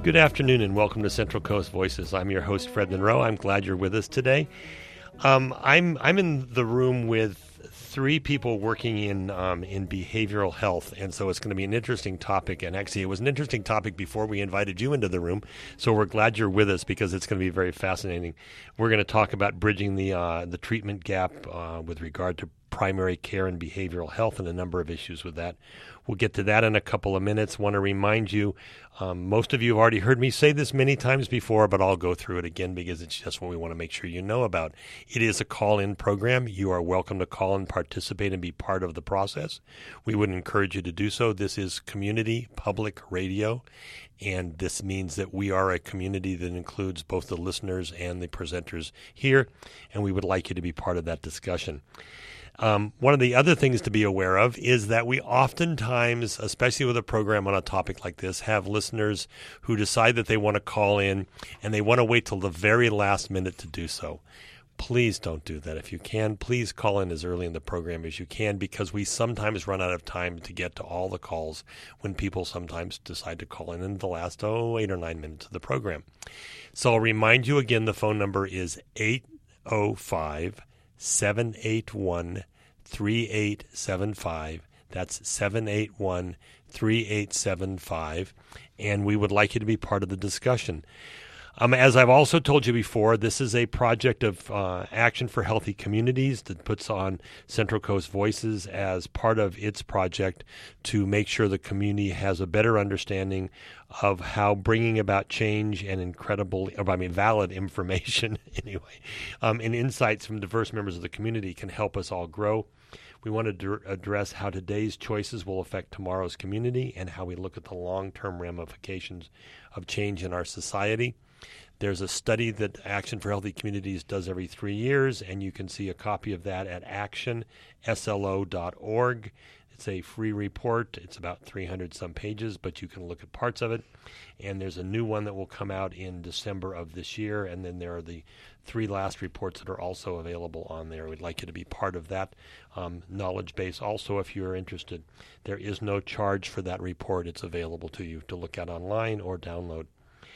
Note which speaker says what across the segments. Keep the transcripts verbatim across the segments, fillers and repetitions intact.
Speaker 1: Good afternoon and welcome to Central Coast Voices. I'm your host, Fred Monroe. I'm glad you're with us today. Um, I'm I'm in the room with three people working in um, in behavioral health, and so it's going to be an interesting topic. And actually, it was an interesting topic before we invited you into the room, so we're glad you're with us because it's going to be very fascinating. We're going to talk about bridging the uh, the treatment gap uh, with regard to primary care and behavioral health and a number of issues with that. We'll get to that in a couple of minutes. Want to remind you, um, most of you have already heard me say this many times before, but I'll go through it again because it's just what we want to make sure you know about. It is a call-in program. You are welcome to call and participate and be part of the process. We would encourage you to do so. This is community public radio, and this means that we are a community that includes both the listeners and the presenters here, and we would like you to be part of that discussion. Um, one of the other things to be aware of is that we oftentimes, especially with a program on a topic like this, have listeners who decide that they want to call in and they want to wait till the very last minute to do so. Please don't do that. If you can, please call in as early in the program as you can, because we sometimes run out of time to get to all the calls when people sometimes decide to call in in the last, oh, eight or nine minutes of the program. So I'll remind you again, the phone number is eight oh five, seven eight one, three eight seven five. That's seven eight one, three eight seven five. And we would like you to be part of the discussion. Um, as I've also told you before, this is a project of uh, Action for Healthy Communities that puts on Central Coast Voices as part of its project to make sure the community has a better understanding of how bringing about change and incredible, I mean, valid information anyway, um, and insights from diverse members of the community can help us all grow. We want to d- address how today's choices will affect tomorrow's community and how we look at the long-term ramifications of change in our society. There's a study that Action for Healthy Communities does every three years, and you can see a copy of that at action s l o dot org. It's a free report. It's about three hundred some pages, but you can look at parts of it. And there's a new one that will come out in December of this year, and then there are the three last reports that are also available on there. We'd like you to be part of that um, knowledge base. Also, if you're interested, there is no charge for that report. It's available to you to look at online or download.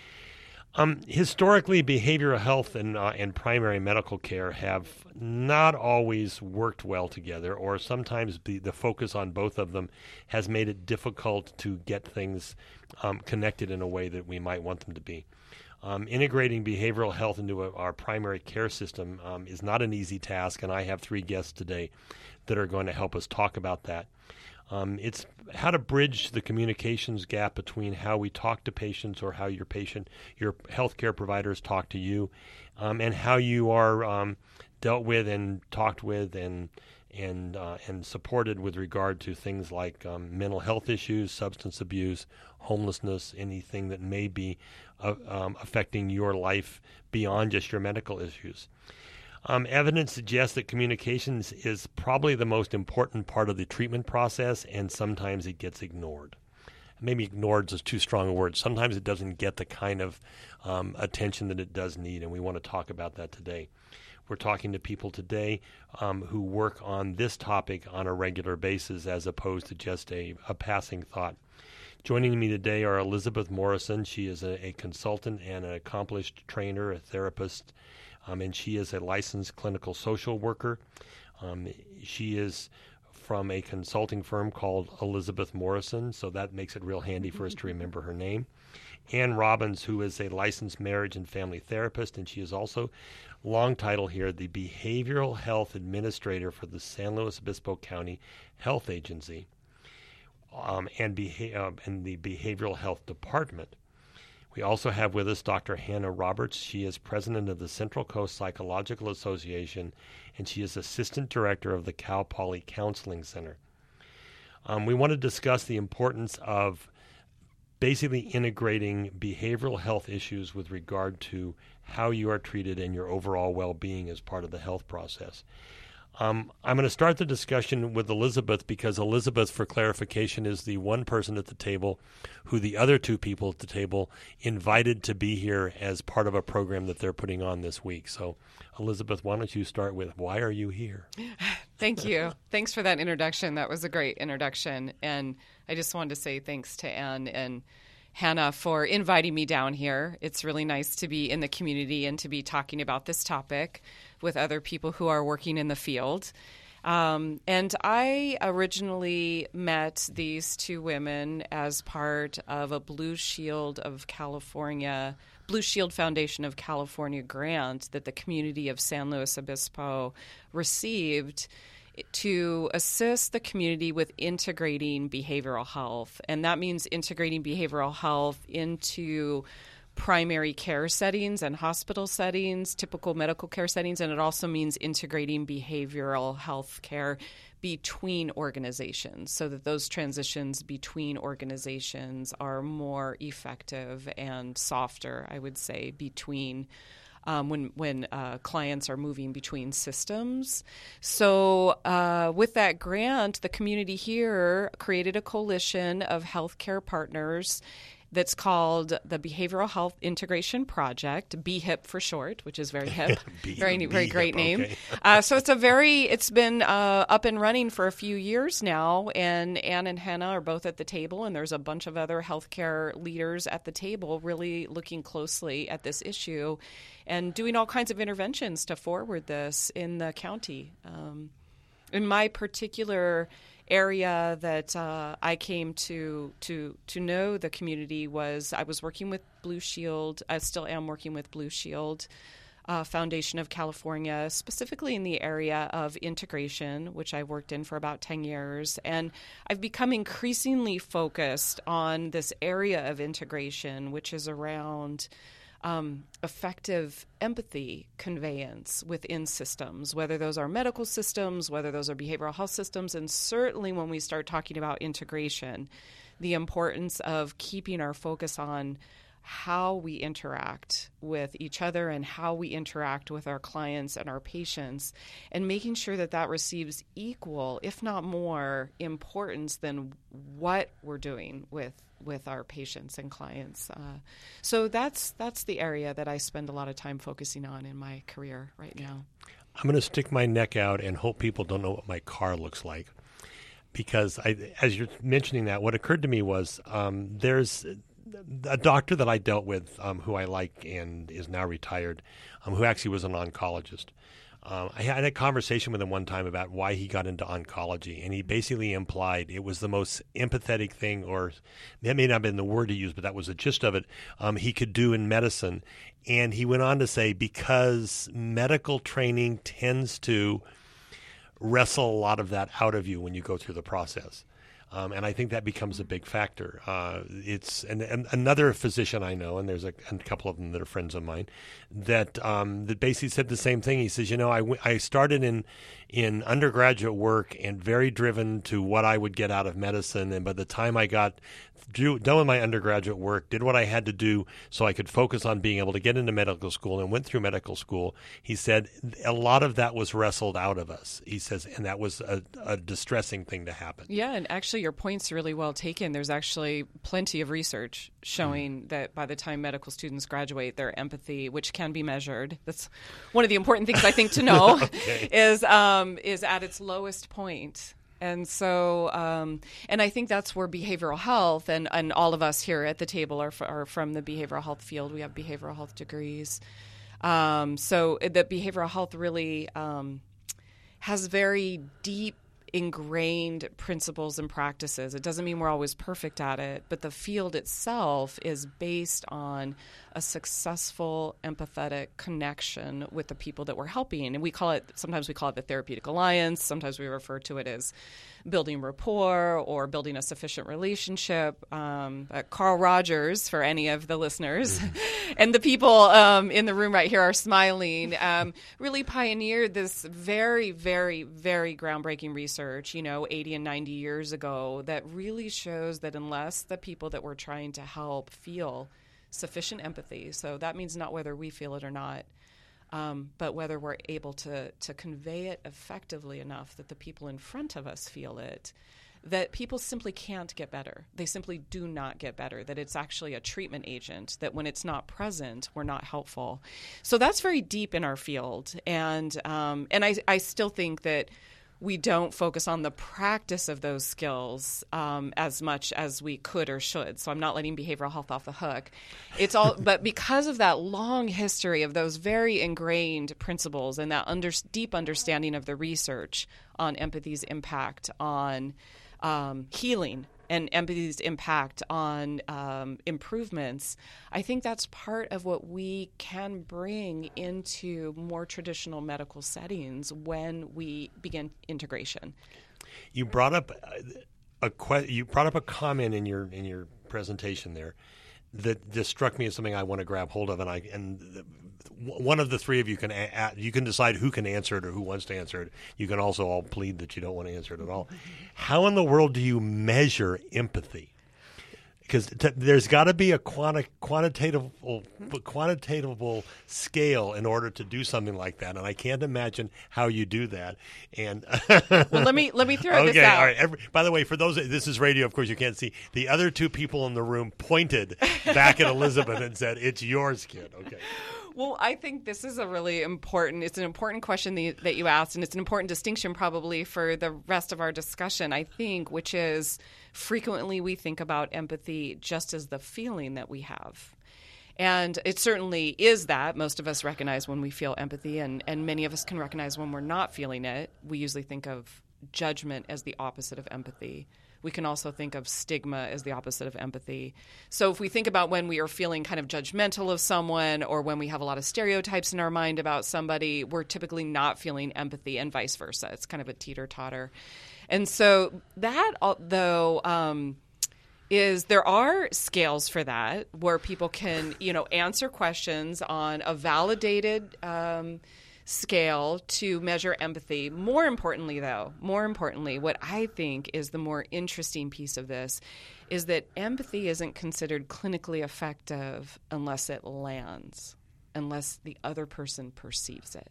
Speaker 1: Um, historically, behavioral health and uh, and primary medical care have not always worked well together, or sometimes the, the focus on both of them has made it difficult to get things um, connected in a way that we might want them to be. Um, integrating behavioral health into a, our primary care system um, is not an easy task, and I have three guests today that are going to help us talk about that. Um, it's how to bridge the communications gap between how we talk to patients or how your patient, your healthcare providers talk to you, um, and how you are um, dealt with and talked with and and uh, and supported with regard to things like um, mental health issues, substance abuse, homelessness, anything that may be uh, um, affecting your life beyond just your medical issues. Um, evidence suggests that communications is probably the most important part of the treatment process, and sometimes it gets ignored. Maybe ignored is too strong a word. Sometimes it doesn't get the kind of um, attention that it does need, and we want to talk about that today. We're talking to people today um, who work on this topic on a regular basis as opposed to just a, a passing thought. Joining me today are Elizabeth Morrison. She is a, a consultant and an accomplished trainer, a therapist, Um, and she is a licensed clinical social worker. Um, she is from a consulting firm called Elizabeth Morrison, so that makes it real handy for us to remember her name. Ann Robbins, who is a licensed marriage and family therapist, and she is also, long title here, the Behavioral Health Administrator for the San Luis Obispo County Health Agency um, and, beha- uh, and the Behavioral Health Department. We also have with us Doctor Hannah Roberts. She is president of the Central Coast Psychological Association, and she is assistant director of the Cal Poly Counseling Center. Um, we want to discuss the importance of basically integrating behavioral health issues with regard to how you are treated and your overall well-being as part of the health process. Um, I'm going to start the discussion with Elizabeth because Elizabeth, for clarification, is the one person at the table who the other two people at the table invited to be here as part of a program that they're putting on this week. So, Elizabeth, why don't you start with why are you here?
Speaker 2: Thank you. Thanks for that introduction. That was a great introduction. And I just wanted to say thanks to Ann and Hannah, for inviting me down here. It's really nice to be in the community and to be talking about this topic with other people who are working in the field. Um, and I originally met these two women as part of a Blue Shield of California, Blue Shield Foundation of California grant that the community of San Luis Obispo received to assist the community with integrating behavioral health. And that means integrating behavioral health into primary care settings and hospital settings, typical medical care settings, and it also means integrating behavioral health care between organizations so that those transitions between organizations are more effective and softer, I would say, between Um, when when uh, clients are moving between systems. So uh, with that grant, the community here created a coalition of healthcare partners that's called the Behavioral Health Integration Project, B H I P for short, which is very hip,
Speaker 1: B-
Speaker 2: very very
Speaker 1: B-hip,
Speaker 2: great name.
Speaker 1: okay.
Speaker 2: uh, so it's a very it's been uh, up and running for a few years now, and Anne and Hannah are both at the table, and there's a bunch of other healthcare leaders at the table, really looking closely at this issue, and doing all kinds of interventions to forward this in the county. Um, in my particular area that uh, I came to to to know the community was I was working with Blue Shield. I still am working with Blue Shield uh, Foundation of California, specifically in the area of integration, which I've worked in for about ten years. And I've become increasingly focused on this area of integration, which is around Um, effective empathy conveyance within systems, whether those are medical systems, whether those are behavioral health systems, and certainly when we start talking about integration, the importance of keeping our focus on how we interact with each other and how we interact with our clients and our patients, and making sure that that receives equal, if not more, importance than what we're doing with with our patients and clients. Uh, so that's that's the area that I spend a lot of time focusing on in my career right now.
Speaker 1: I'm going to stick my neck out and hope people don't know what my car looks like. Because I, as you're mentioning that, what occurred to me was um, there's a doctor that I dealt with um, who I like and is now retired, um, who actually was an oncologist. Um, I had a conversation with him one time about why he got into oncology, and he basically implied it was the most empathetic thing, or that may not have been the word he used, but that was the gist of it, um, he could do in medicine. And he went on to say because medical training tends to wrestle a lot of that out of you when you go through the process. Um, and I think that becomes a big factor. Uh, it's and, and another physician I know, and there's a, a couple of them that are friends of mine, that um, that basically said the same thing. He says, you know, I, w- I started in in undergraduate work and very driven to what I would get out of medicine. And by the time I got do, done with my undergraduate work, did what I had to do so I could focus on being able to get into medical school and went through medical school. He said a lot of that was wrestled out of us. He says, and that was a, a distressing thing to happen.
Speaker 2: Yeah, and actually your point's really well taken. There's actually plenty of research showing mm. that by the time medical students graduate, their empathy, which can be measured, that's one of the important things I think to know, okay. is um, is at its lowest point. And so, um, and I think that's where behavioral health, and, and all of us here at the table are, f- are from the behavioral health field. We have behavioral health degrees. Um, so that behavioral health really um, has very deep ingrained principles and practices. It doesn't mean we're always perfect at it, but the field itself is based on a successful, empathetic connection with the people that we're helping. And we call it, sometimes we call it the therapeutic alliance. Sometimes we refer to it as building rapport or building a sufficient relationship. Um, uh, Carl Rogers, for any of the listeners, mm-hmm. and the people um, in the room right here are smiling, um, really pioneered this very, very, very groundbreaking research, you know, eighty and ninety years ago, that really shows that unless the people that we're trying to help feel sufficient empathy, so that means not whether we feel it or not, Um, but whether we're able to to convey it effectively enough that the people in front of us feel it, that people simply can't get better. They simply do not get better, that it's actually a treatment agent, that when it's not present, we're not helpful. So that's very deep in our field. And um, and I, I still think that we don't focus on the practice of those skills um, as much as we could or should. So I'm not letting behavioral health off the hook. It's all, but because of that long history of those very ingrained principles and that under, deep understanding of the research on empathy's impact on um, healing and empathy's impact on um, improvements, I think that's part of what we can bring into more traditional medical settings when we begin integration.
Speaker 1: You brought up a que- you brought up a comment in your in your presentation there that just struck me as something I want to grab hold of, and I and the, one of the three of you can a- a- you can decide who can answer it or who wants to answer it. You can also all plead that you don't want to answer it at all. How in the world do you measure empathy? Because t- there's got to be a quanti- quantitative quantitative scale in order to do something like that, and I can't imagine how you do that. And
Speaker 2: well, let me let me throw
Speaker 1: okay,
Speaker 2: this out.
Speaker 1: All right. Every, by the way, for those this is radio, of course you can't see. The other two people in the room pointed back at Elizabeth and said, "It's yours, kid." Okay.
Speaker 2: Well, I think this is a really important, it's an important question that you, that you asked, and it's an important distinction probably for the rest of our discussion, I think, which is frequently we think about empathy just as the feeling that we have. And it certainly is that. Most of us recognize when we feel empathy, and, and many of us can recognize when we're not feeling it. We usually think of judgment as the opposite of empathy. We can also think of stigma as the opposite of empathy. So if we think about when we are feeling kind of judgmental of someone or when we have a lot of stereotypes in our mind about somebody, we're typically not feeling empathy, and vice versa. It's kind of a teeter-totter. And so that, though, um, is there are scales for that where people can, you know, answer questions on a validated um scale to measure empathy. More importantly, though, more importantly, what I think is the more interesting piece of this is that empathy isn't considered clinically effective unless it lands, unless the other person perceives it.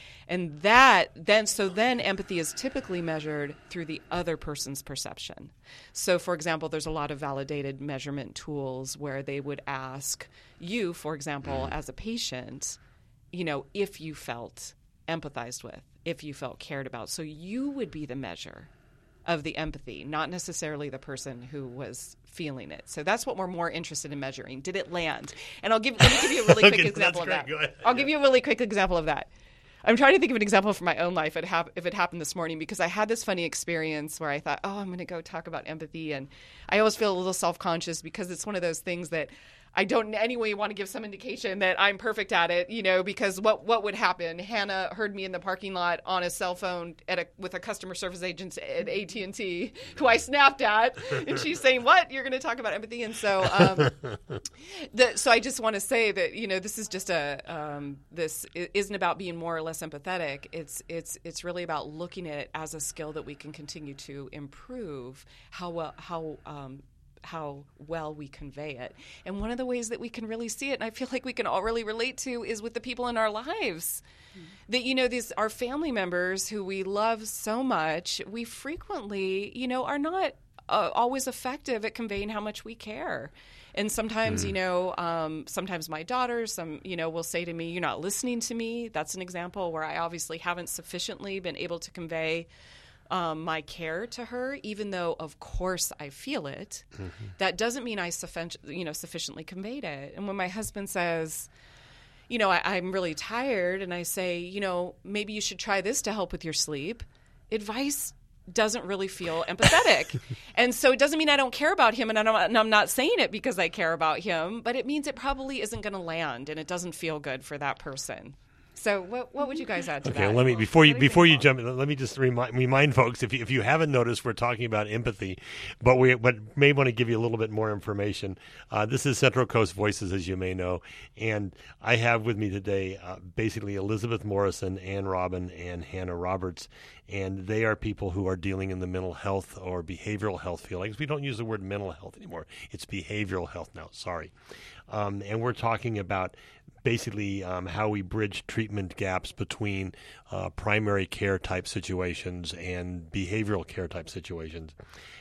Speaker 2: And that then, so then empathy is typically measured through the other person's perception. So, for example, there's a lot of validated measurement tools where they would ask you, for example, as a patient, you know, if you felt empathized with, if you felt cared about. So you would be the measure of the empathy, not necessarily the person who was feeling it. So that's what we're more interested in measuring. Did it land? And I'll give, let me give you a really quick
Speaker 1: okay,
Speaker 2: example of
Speaker 1: great.
Speaker 2: that.
Speaker 1: Go ahead.
Speaker 2: I'll
Speaker 1: yeah.
Speaker 2: give you a really quick example of that. I'm trying to think of an example from my own life if it, hap- if it happened this morning, because I had this funny experience where I thought, oh, I'm going to go talk about empathy. And I always feel a little self-conscious because it's one of those things that I don't in any way want to give some indication that I'm perfect at it, you know, because what what would happen? Hannah heard me in the parking lot on a cell phone at a, with a customer service agent at A T and T who I snapped at, and she's saying, what? You're going to talk about empathy? And so um, the, so I just want to say that, you know, this is just a, um, this isn't about being more or less empathetic. It's, it's, it's really about looking at it as a skill that we can continue to improve how well, how, um, how well we convey it. And one of the ways that we can really see it, and I feel like we can all really relate to, is with the people in our lives. Mm-hmm. That, you know, these our family members who we love so much, we frequently, you know, are not uh, always effective at conveying how much we care. And sometimes, mm. you know, um, sometimes my daughter, some, you know, will say to me, you're not listening to me. That's an example where I obviously haven't sufficiently been able to convey Um, my care to her, even though, of course, I feel it. Mm-hmm. That doesn't mean I suffi- you know, sufficiently conveyed it. And when my husband says, you know, I- I'm really tired, and I say, you know, maybe you should try this to help with your sleep, advice doesn't really feel empathetic. And so it doesn't mean I don't care about him, and, I don't, and I'm not saying it because I care about him, but it means it probably isn't going to land, and it doesn't feel good for that person. So what what would you guys add to
Speaker 1: okay,
Speaker 2: that?
Speaker 1: Okay, let me before you before you jump in, let me just remind remind folks, if you, if you haven't noticed, we're talking about empathy, but we but may want to give you a little bit more information. Uh, this is Central Coast Voices, as you may know, and I have with me today uh, basically Elizabeth Morrison, Ann Robin, and Hannah Roberts, and they are people who are dealing in the mental health or behavioral health field. Because we don't use the word mental health anymore; it's behavioral health now. Sorry, um, and we're talking about basically um, how we bridge treatment gaps between uh, primary care type situations and behavioral care type situations.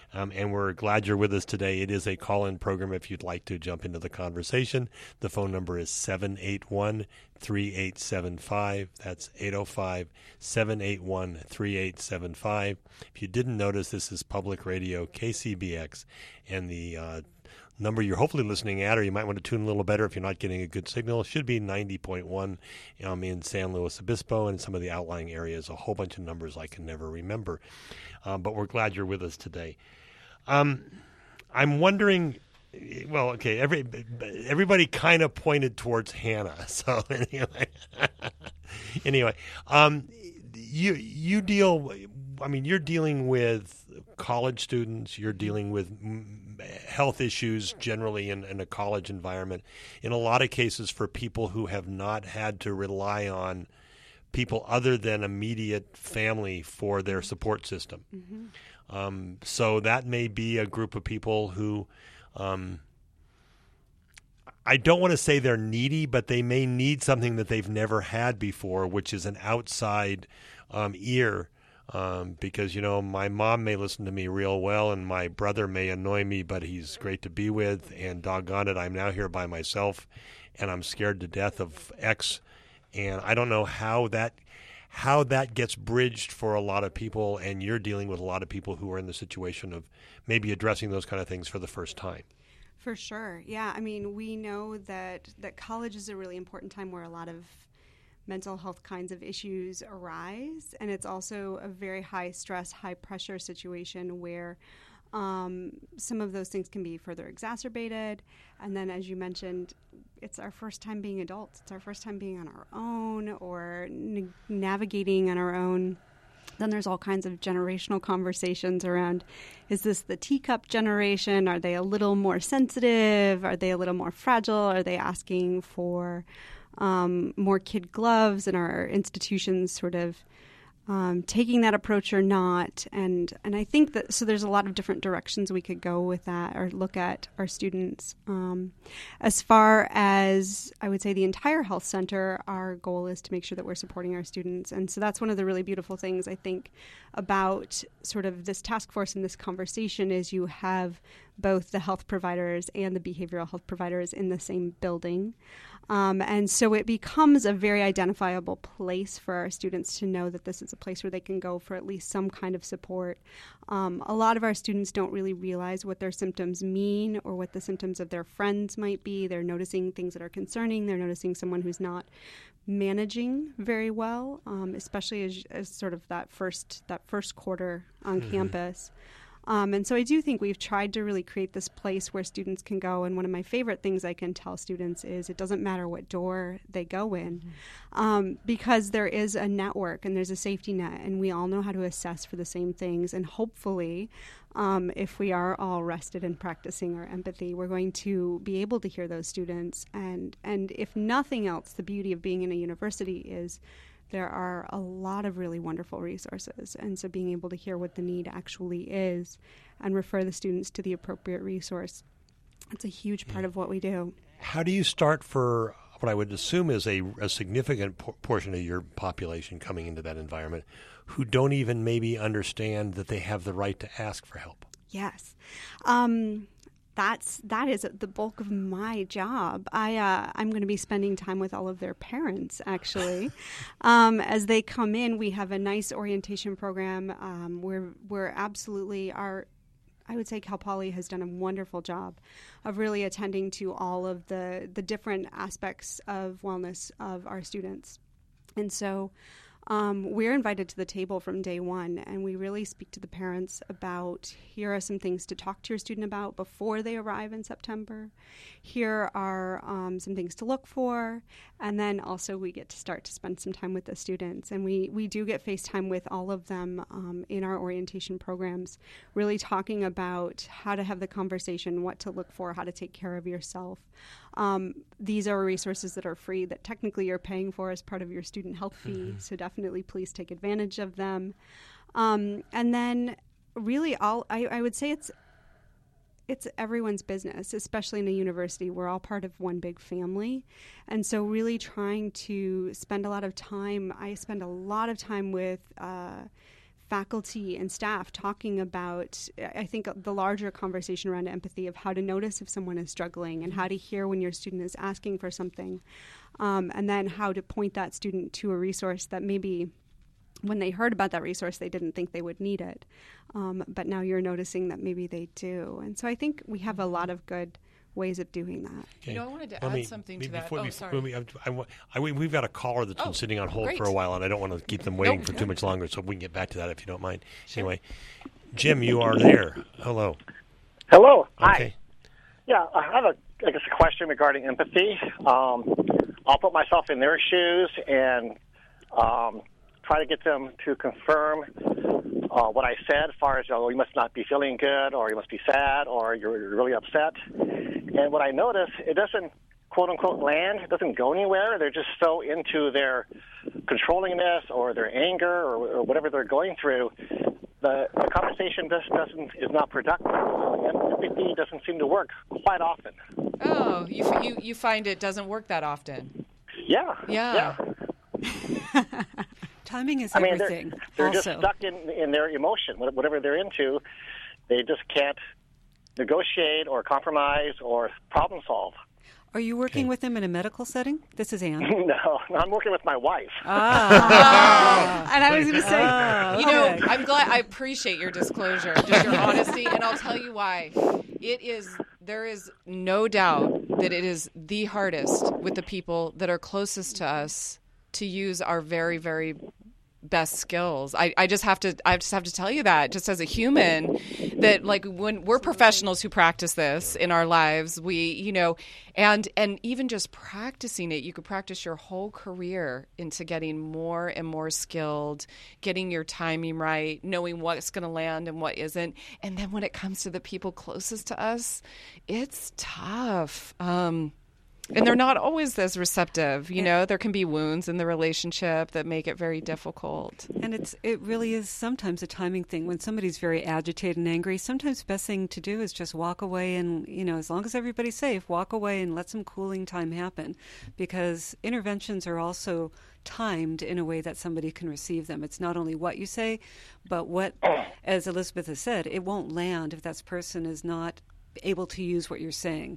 Speaker 1: Um, and we're glad you're with us today. It is a call-in program if you'd like to jump into the conversation. The phone number is seven eight one, three eight seven five. That's eight oh five, seven eight one, three eight seven five. If you didn't notice, this is Public Radio, K C B X, and the uh, number you're hopefully listening at, or you might want to tune a little better if you're not getting a good signal, should be ninety point one um, in San Luis Obispo and some of the outlying areas. A whole bunch of numbers I can never remember. Um, but we're glad you're with us today. Um, I'm wondering, well, okay, every everybody kind of pointed towards Hannah. So anyway, anyway, um, you you deal. I mean, you're dealing with college students. You're dealing with health issues generally in, in a college environment. In a lot of cases, for people who have not had to rely on people other than immediate family for their support system. Mm-hmm. Um, so that may be a group of people who, um, I don't want to say they're needy, but they may need something that they've never had before, which is an outside um, ear. Um, because, you know, my mom may listen to me real well and my brother may annoy me, but he's great to be with. And doggone it, I'm now here by myself and I'm scared to death of X. And I don't know how that how that gets bridged for a lot of people, and you're dealing with a lot of people who are in the situation of maybe addressing those kind of things for the first time.
Speaker 3: For sure. Yeah. I mean, we know that, that college is a really important time where a lot of mental health kinds of issues arise, and it's also a very high stress, high pressure situation where um, some of those things can be further exacerbated. And then, as you mentioned, it's our first time being adults. It's our first time being on our own or n- navigating on our own. Then there's all kinds of generational conversations around, is this the teacup generation? Are they a little more sensitive? Are they a little more fragile? Are they asking for um, more kid gloves? And our institutions sort of um, taking that approach or not? And and I think that, so there's a lot of different directions we could go with that or look at our students. Um, as far as, I would say, the entire health center, our goal is to make sure that we're supporting our students. And so that's one of the really beautiful things, I think, about sort of this task force and this conversation is you have both the health providers and the behavioral health providers in the same building. Um, and so it becomes a very identifiable place for our students to know that this is a place where they can go for at least some kind of support. Um, a lot of our students don't really realize what their symptoms mean or what the symptoms of their friends might be. They're noticing things that are concerning. They're noticing someone who's not managing very well, um, especially as, as sort of that first that first quarter on mm-hmm. campus. Um, and so I do think we've tried to really create this place where students can go. And one of my favorite things I can tell students is it doesn't matter what door they go in, mm-hmm. um, because there is a network and there's a safety net, and we all know how to assess for the same things. And hopefully, um, if we are all rested in practicing our empathy, we're going to be able to hear those students. And, and if nothing else, the beauty of being in a university is there are a lot of really wonderful resources. And so being able to hear what the need actually is and refer the students to the appropriate resource, that's a huge part yeah. of what we do.
Speaker 1: How do you start for what I would assume is a, a significant por- portion of your population coming into that environment who don't even maybe understand that they have the right to ask for help?
Speaker 3: Yes. Um, That's that is the bulk of my job. I uh, I'm going to be spending time with all of their parents actually, um, as they come in. We have a nice orientation program. Um, we're we're absolutely our. I would say Cal Poly has done a wonderful job of really attending to all of the the different aspects of wellness of our students, and so. Um, we're invited to the table from day one, and we really speak to the parents about, here are some things to talk to your student about before they arrive in September. Here are um, some things to look for, and then also we get to start to spend some time with the students. And we, we do get FaceTime with all of them um, in our orientation programs, really talking about how to have the conversation, what to look for, how to take care of yourself. Um, these are resources that are free that technically you're paying for as part of your student health fee, mm-hmm. so definitely please take advantage of them. Um, and then really all, I, I would say it's it's everyone's business, especially in a university. We're all part of one big family. And so really trying to spend a lot of time, I spend a lot of time with uh, faculty and staff talking about, I think, the larger conversation around empathy of how to notice if someone is struggling and how to hear when your student is asking for something, um, and then how to point that student to a resource that maybe when they heard about that resource, they didn't think they would need it. Um, but now you're noticing that maybe they do. And so I think we have a lot of good ways of doing that.
Speaker 1: Okay.
Speaker 2: You know, I wanted to
Speaker 1: Let
Speaker 2: add
Speaker 1: me,
Speaker 2: something
Speaker 1: me,
Speaker 2: to that.
Speaker 1: before,
Speaker 2: Oh,
Speaker 1: before,
Speaker 2: sorry.
Speaker 1: We, I, I, I, we've got a caller that's
Speaker 2: Oh,
Speaker 1: been sitting on hold
Speaker 2: great.
Speaker 1: for a while, and I don't want to keep them waiting
Speaker 2: Nope.
Speaker 1: for too much longer, so we can get back to that if you don't mind. Sure. Anyway, Jim, you are there. Hello.
Speaker 4: Hello. Hi.
Speaker 1: Okay.
Speaker 4: Yeah, I have a, I guess, a question regarding empathy. Um, I'll put myself in their shoes and um, try to get them to confirm uh, what I said as far as, oh, you must not be feeling good, or you must be sad, or you're, you're really upset. And what I notice, it doesn't, quote-unquote, land. It doesn't go anywhere. They're just so into their controllingness or their anger or, or whatever they're going through. The, the conversation just doesn't is not productive. Empathy doesn't seem to work quite often.
Speaker 2: Oh, you, f- you you find it doesn't work that often.
Speaker 4: Yeah.
Speaker 2: Yeah.
Speaker 4: yeah.
Speaker 5: Timing is
Speaker 4: I mean,
Speaker 5: everything.
Speaker 4: they're, they're
Speaker 5: also.
Speaker 4: just stuck in, in their emotion. Whatever they're into, they just can't negotiate or compromise or problem solve.
Speaker 5: Are you working
Speaker 1: Okay.
Speaker 5: with them in a medical setting? This is Anne.
Speaker 4: No, I'm working with my wife.
Speaker 5: Ah.
Speaker 3: And I was going to say,
Speaker 5: Ah,
Speaker 2: You know,
Speaker 5: okay.
Speaker 2: I'm glad. I appreciate your disclosure, just your honesty, and I'll tell you why. It is. There is no doubt that it is the hardest with the people that are closest to us to use our very, very best skills. I, I just have to. I just have to tell you that, just as a human, that like when we're professionals who practice this in our lives, we, you know, and and even just practicing it, you could practice your whole career into getting more and more skilled, getting your timing right, knowing what's going to land and what isn't. And then when it comes to the people closest to us, it's tough. Um, And they're not always as receptive, you know. There can be wounds in the relationship that make it very difficult.
Speaker 5: And it's it really is sometimes a timing thing. When somebody's very agitated and angry, sometimes the best thing to do is just walk away and, you know, as long as everybody's safe, walk away and let some cooling time happen. Because interventions are also timed in a way that somebody can receive them. It's not only what you say, but what, as Elizabeth has said, it won't land if that person is not able to use what you're saying.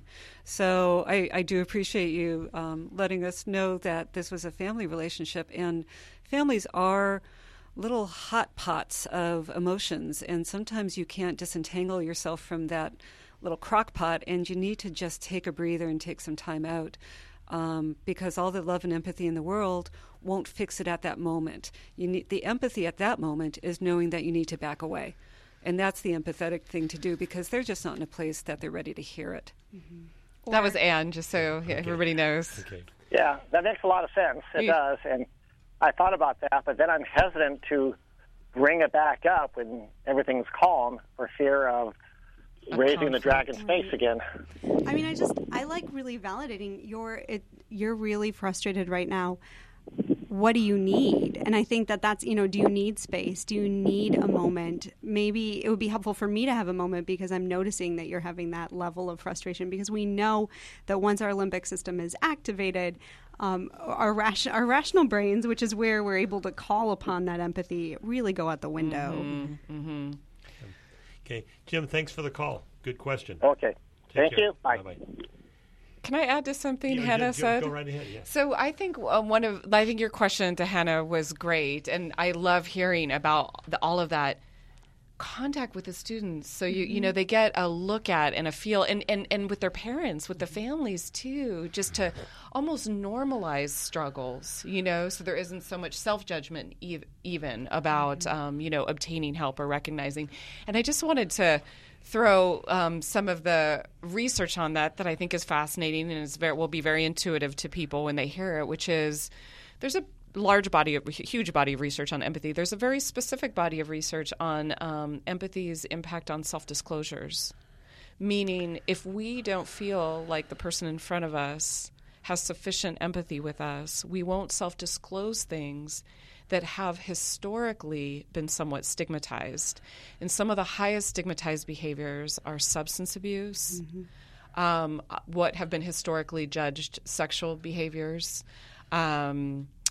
Speaker 5: So I, I do appreciate you um, letting us know that this was a family relationship, and families are little hot pots of emotions, and sometimes you can't disentangle yourself from that little crock pot, and you need to just take a breather and take some time out, um, because all the love and empathy in the world won't fix it at that moment. You need the empathy at that moment is knowing that you need to back away. And that's the empathetic thing to do, because they're just not in a place that they're ready to hear it.
Speaker 3: Mm-hmm.
Speaker 2: That was Anne, just so
Speaker 1: Okay.
Speaker 2: everybody knows.
Speaker 1: Okay.
Speaker 4: Yeah, that makes a lot of sense. It
Speaker 2: You-
Speaker 4: does. And I thought about that, but then I'm hesitant to bring it back up when everything's calm for fear of
Speaker 2: A
Speaker 4: raising the
Speaker 2: conflict.
Speaker 4: dragon's face again.
Speaker 3: I mean, I just, I like really validating you're, it, you're really frustrated right now. What do you need? And I think that that's, you know, do you need space? Do you need a moment? Maybe it would be helpful for me to have a moment because I'm noticing that you're having that level of frustration, because we know that once our limbic system is activated, um, our, ration- our rational brains, which is where we're able to call upon that empathy, really go out the window.
Speaker 2: Mm-hmm. Mm-hmm.
Speaker 1: Okay. Jim, thanks for the call. Good question.
Speaker 4: Okay.
Speaker 1: Take
Speaker 4: Thank
Speaker 1: care.
Speaker 4: you. Bye.
Speaker 1: Bye-bye.
Speaker 2: Can I add to something
Speaker 1: Yeah,
Speaker 2: Hannah
Speaker 1: go,
Speaker 2: said?
Speaker 1: Go right ahead, yeah.
Speaker 2: So I think uh, one of, I think your question to Hannah was great, and I love hearing about the, all of that contact with the students. So you, you know, they get a look at and a feel, and, and, and with their parents, with the families too, just to almost normalize struggles, you know, so there isn't so much self-judgment ev- even about, um, you know, obtaining help or recognizing. And I just wanted to throw um, some of the research on that that I think is fascinating and is very, will be very intuitive to people when they hear it, which is there's a large body, of, huge body of research on empathy. There's a very specific body of research on um, empathy's impact on self-disclosures, meaning if we don't feel like the person in front of us has sufficient empathy with us, we won't self-disclose things that have historically been somewhat stigmatized. And some of the highest stigmatized behaviors are substance abuse, mm-hmm. um, what have been historically judged sexual behaviors, um,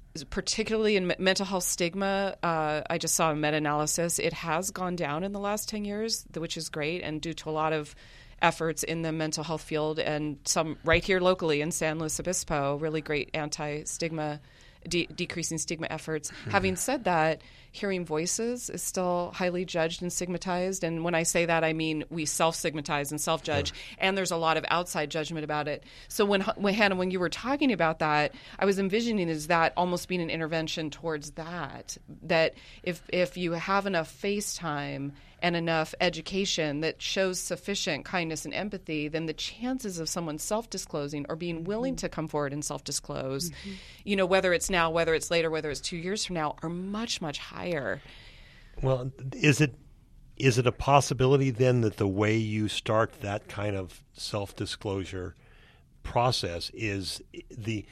Speaker 2: particularly in me- mental health stigma, uh, I just saw a meta-analysis. It has gone down in the last ten years, which is great, and due to a lot of efforts in the mental health field and some right here locally in San Luis Obispo, really great anti-stigma, de- decreasing stigma efforts. Mm-hmm. Having said that, hearing voices is still highly judged and stigmatized. And when I say that, I mean we self-stigmatize and self-judge, yeah. and there's a lot of outside judgment about it. So when, when Hannah, when you were talking about that, I was envisioning is that almost being an intervention towards that, that if if you have enough face time and enough education that shows sufficient kindness and empathy, then the chances of someone self-disclosing or being willing to come forward and self-disclose, mm-hmm. you know, whether it's now, whether it's later, whether it's two years from now, are much, much higher.
Speaker 1: Well, is it is it a possibility then that the way you start that kind of self-disclosure process is the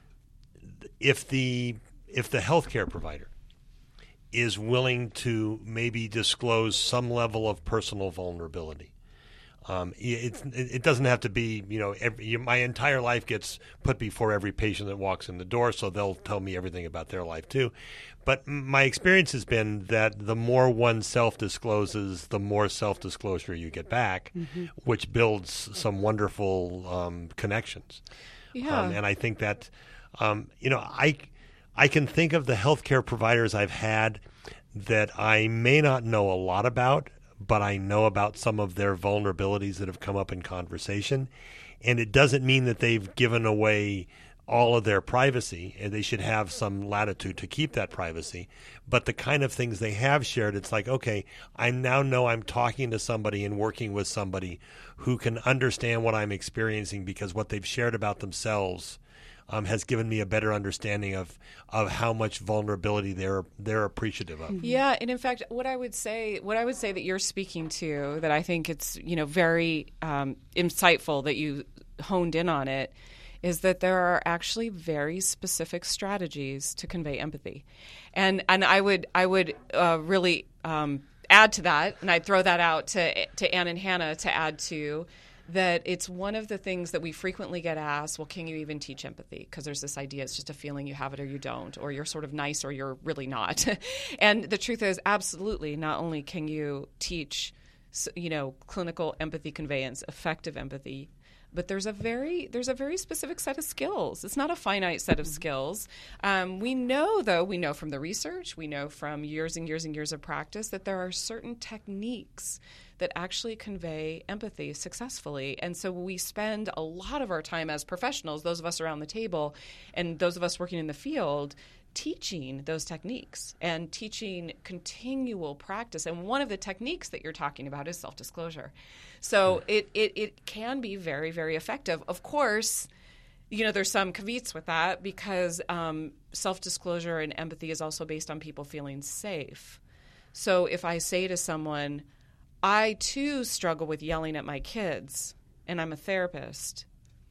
Speaker 1: if the if the healthcare provider is willing to maybe disclose some level of personal vulnerability. Um, it, it doesn't have to be, you know, every, my entire life gets put before every patient that walks in the door, so they'll tell me everything about their life too. But my experience has been that the more one self-discloses, the more self-disclosure you get back, mm-hmm. which builds some wonderful um, connections.
Speaker 2: Yeah.
Speaker 1: Um, and I think that, um, you know, I... I can think of the healthcare providers I've had that I may not know a lot about, but I know about some of their vulnerabilities that have come up in conversation. And it doesn't mean that they've given away all of their privacy, and they should have some latitude to keep that privacy. But the kind of things they have shared, it's like, okay, I now know I'm talking to somebody and working with somebody who can understand what I'm experiencing because what they've shared about themselves Um, has given me a better understanding of, of how much vulnerability they're they're appreciative of.
Speaker 2: Yeah, and in fact, what I would say, what I would say that you're speaking to, that I think it's you know very um, insightful that you honed in on it, is that there are actually very specific strategies to convey empathy, and and I would I would uh, really um, add to that, and I'd throw that out to to Ann and Hannah to add to. That it's one of the things that we frequently get asked, well, can you even teach empathy? Because there's this idea it's just a feeling, you have it or you don't, or you're sort of nice or you're really not. And the truth is, absolutely, not only can you teach, you know, clinical empathy conveyance, effective empathy, but there's a very there's a very specific set of skills. It's not a finite set of skills. Um, we know, though, we know from the research, we know from years and years and years of practice that there are certain techniques that actually convey empathy successfully. And so we spend a lot of our time as professionals, those of us around the table and those of us working in the field, teaching those techniques and teaching continual practice. And one of the techniques that you're talking about is self-disclosure. So it, it, it can be very, very effective. Of course, you know, there's some caveats with that because um, self-disclosure and empathy is also based on people feeling safe. So if I say to someone, I too struggle with yelling at my kids, and I'm a therapist,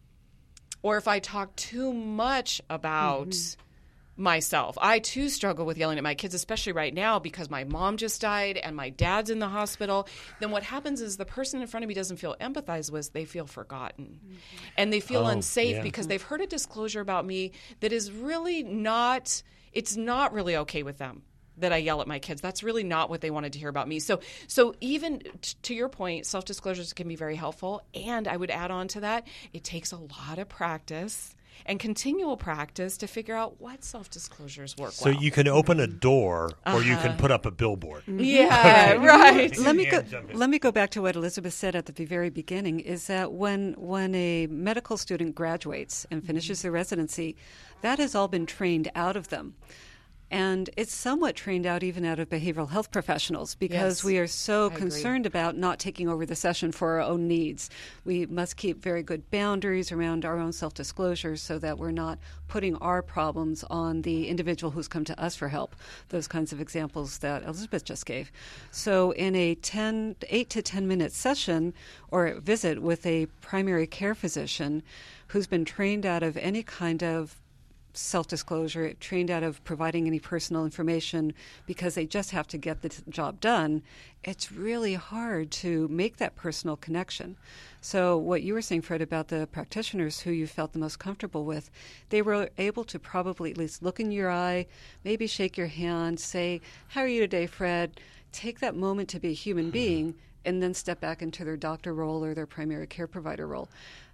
Speaker 2: or if I talk too much about mm-hmm. myself, I too struggle with yelling at my kids, especially right now because my mom just died and my dad's in the hospital, then what happens is the person in front of me doesn't feel empathized with, they feel forgotten. Mm-hmm. And they feel
Speaker 1: oh,
Speaker 2: unsafe
Speaker 1: yeah.
Speaker 2: because they've heard a disclosure about me that is really not, it's not really okay with them that I yell at my kids. That's really not what they wanted to hear about me. So so even t- to your point, self-disclosures can be very helpful. And I would add on to that, it takes a lot of practice and continual practice to figure out what self-disclosures work
Speaker 1: so well. So you can open a door or
Speaker 2: uh-huh.
Speaker 1: you can put up a billboard.
Speaker 2: Yeah, right.
Speaker 5: Let me go, let me go back to what Elizabeth said at the very beginning, is that when when a medical student graduates and finishes their residency, that has all been trained out of them. And it's somewhat trained out even out of behavioral health professionals because
Speaker 2: yes,
Speaker 5: we are so
Speaker 2: I
Speaker 5: concerned
Speaker 2: agree.
Speaker 5: about not taking over the session for our own needs. We must keep very good boundaries around our own self-disclosure so that we're not putting our problems on the individual who's come to us for help, those kinds of examples that Elizabeth just gave. So in a ten, eight to ten minute session or visit with a primary care physician who's been trained out of any kind of self-disclosure, trained out of providing any personal information because they just have to get the t- job done, it's really hard to make that personal connection. So what you were saying, Fred, about the practitioners who you felt the most comfortable with, they were able to probably at least look in your eye, maybe shake your hand, say, "How are you today, Fred?" Take that moment to be a human being and then step back into their doctor role or their primary care provider role.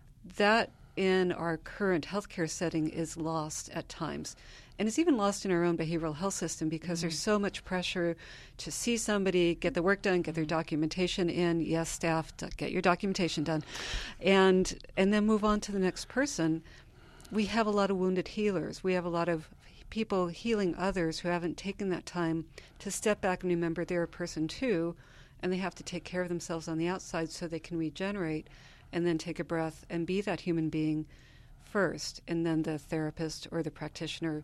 Speaker 5: That in our current healthcare setting is lost at times. And it's even lost in our own behavioral health system because mm-hmm. there's so much pressure to see somebody, get the work done, get their documentation in. Yes, staff, get your documentation done. And and then move on to the next person. We have a lot of wounded healers. We have a lot of people healing others who haven't taken that time to step back and remember they're a person too, and they have to take care of themselves on the outside so they can regenerate and then take a breath and be that human being first, and then the therapist or the practitioner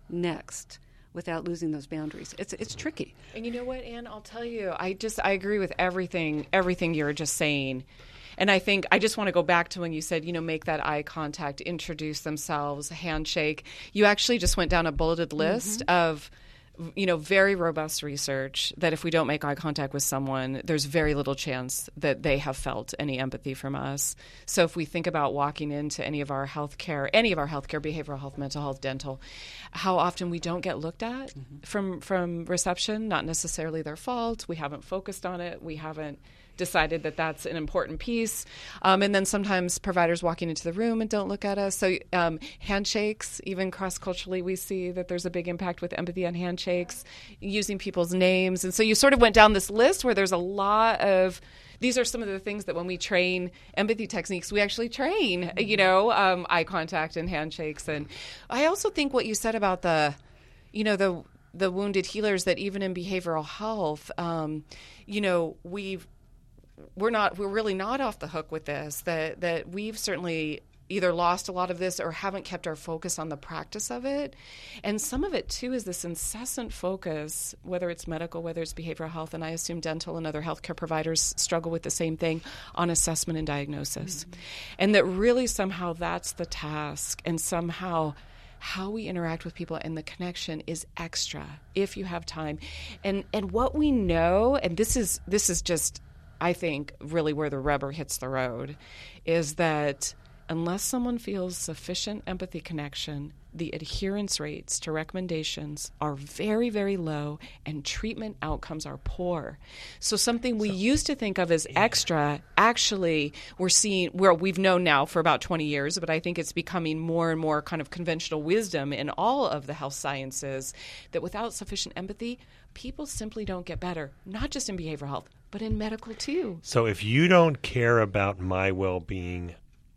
Speaker 5: next, without losing those boundaries. It's it's tricky.
Speaker 2: And you know what, Ann? I'll tell you, I just I agree with everything everything you're just saying. And I think I just want to go back to when you said, you know, make that eye contact, introduce themselves, handshake. You actually just went down a bulleted list mm-hmm. of, you know, very robust research that if we don't make eye contact with someone, there's very little chance that they have felt any empathy from us. So if we think about walking into any of our healthcare, any of our healthcare, behavioral health, mental health, dental, how often we don't get looked at mm-hmm. from, from reception, not necessarily their fault. We haven't focused on it. We haven't decided that that's an important piece. Um, and then sometimes providers walking into the room and don't look at us. So um, handshakes, even cross-culturally, we see that there's a big impact with empathy on handshakes, using people's names. And so you sort of went down this list where there's a lot of, these are some of the things that when we train empathy techniques, we actually train, you know, um, eye contact and handshakes. And I also think what you said about the, you know, the, the wounded healers, that even in behavioral health, um, you know, we've, we're not, we're really not off the hook with this, that, that we've certainly either lost a lot of this or haven't kept our focus on the practice of it. And some of it, too, is this incessant focus, whether it's medical, whether it's behavioral health, and I assume dental and other healthcare providers struggle with the same thing, on assessment and diagnosis. Mm-hmm. And that really somehow that's the task, and somehow how we interact with people and the connection is extra if you have time. And and what we know, and this is this is just, I think, really where the rubber hits the road, is that unless someone feels sufficient empathy connection, the adherence rates to recommendations are very, very low, and treatment outcomes are poor. So something we so, used to think of as yeah. extra, actually, we're seeing, where we've known now for about twenty years, but I think it's becoming more and more kind of conventional wisdom in all of the health sciences, that without sufficient empathy, people simply don't get better, not just in behavioral health, but in medical too.
Speaker 1: So if you don't care about my well-being,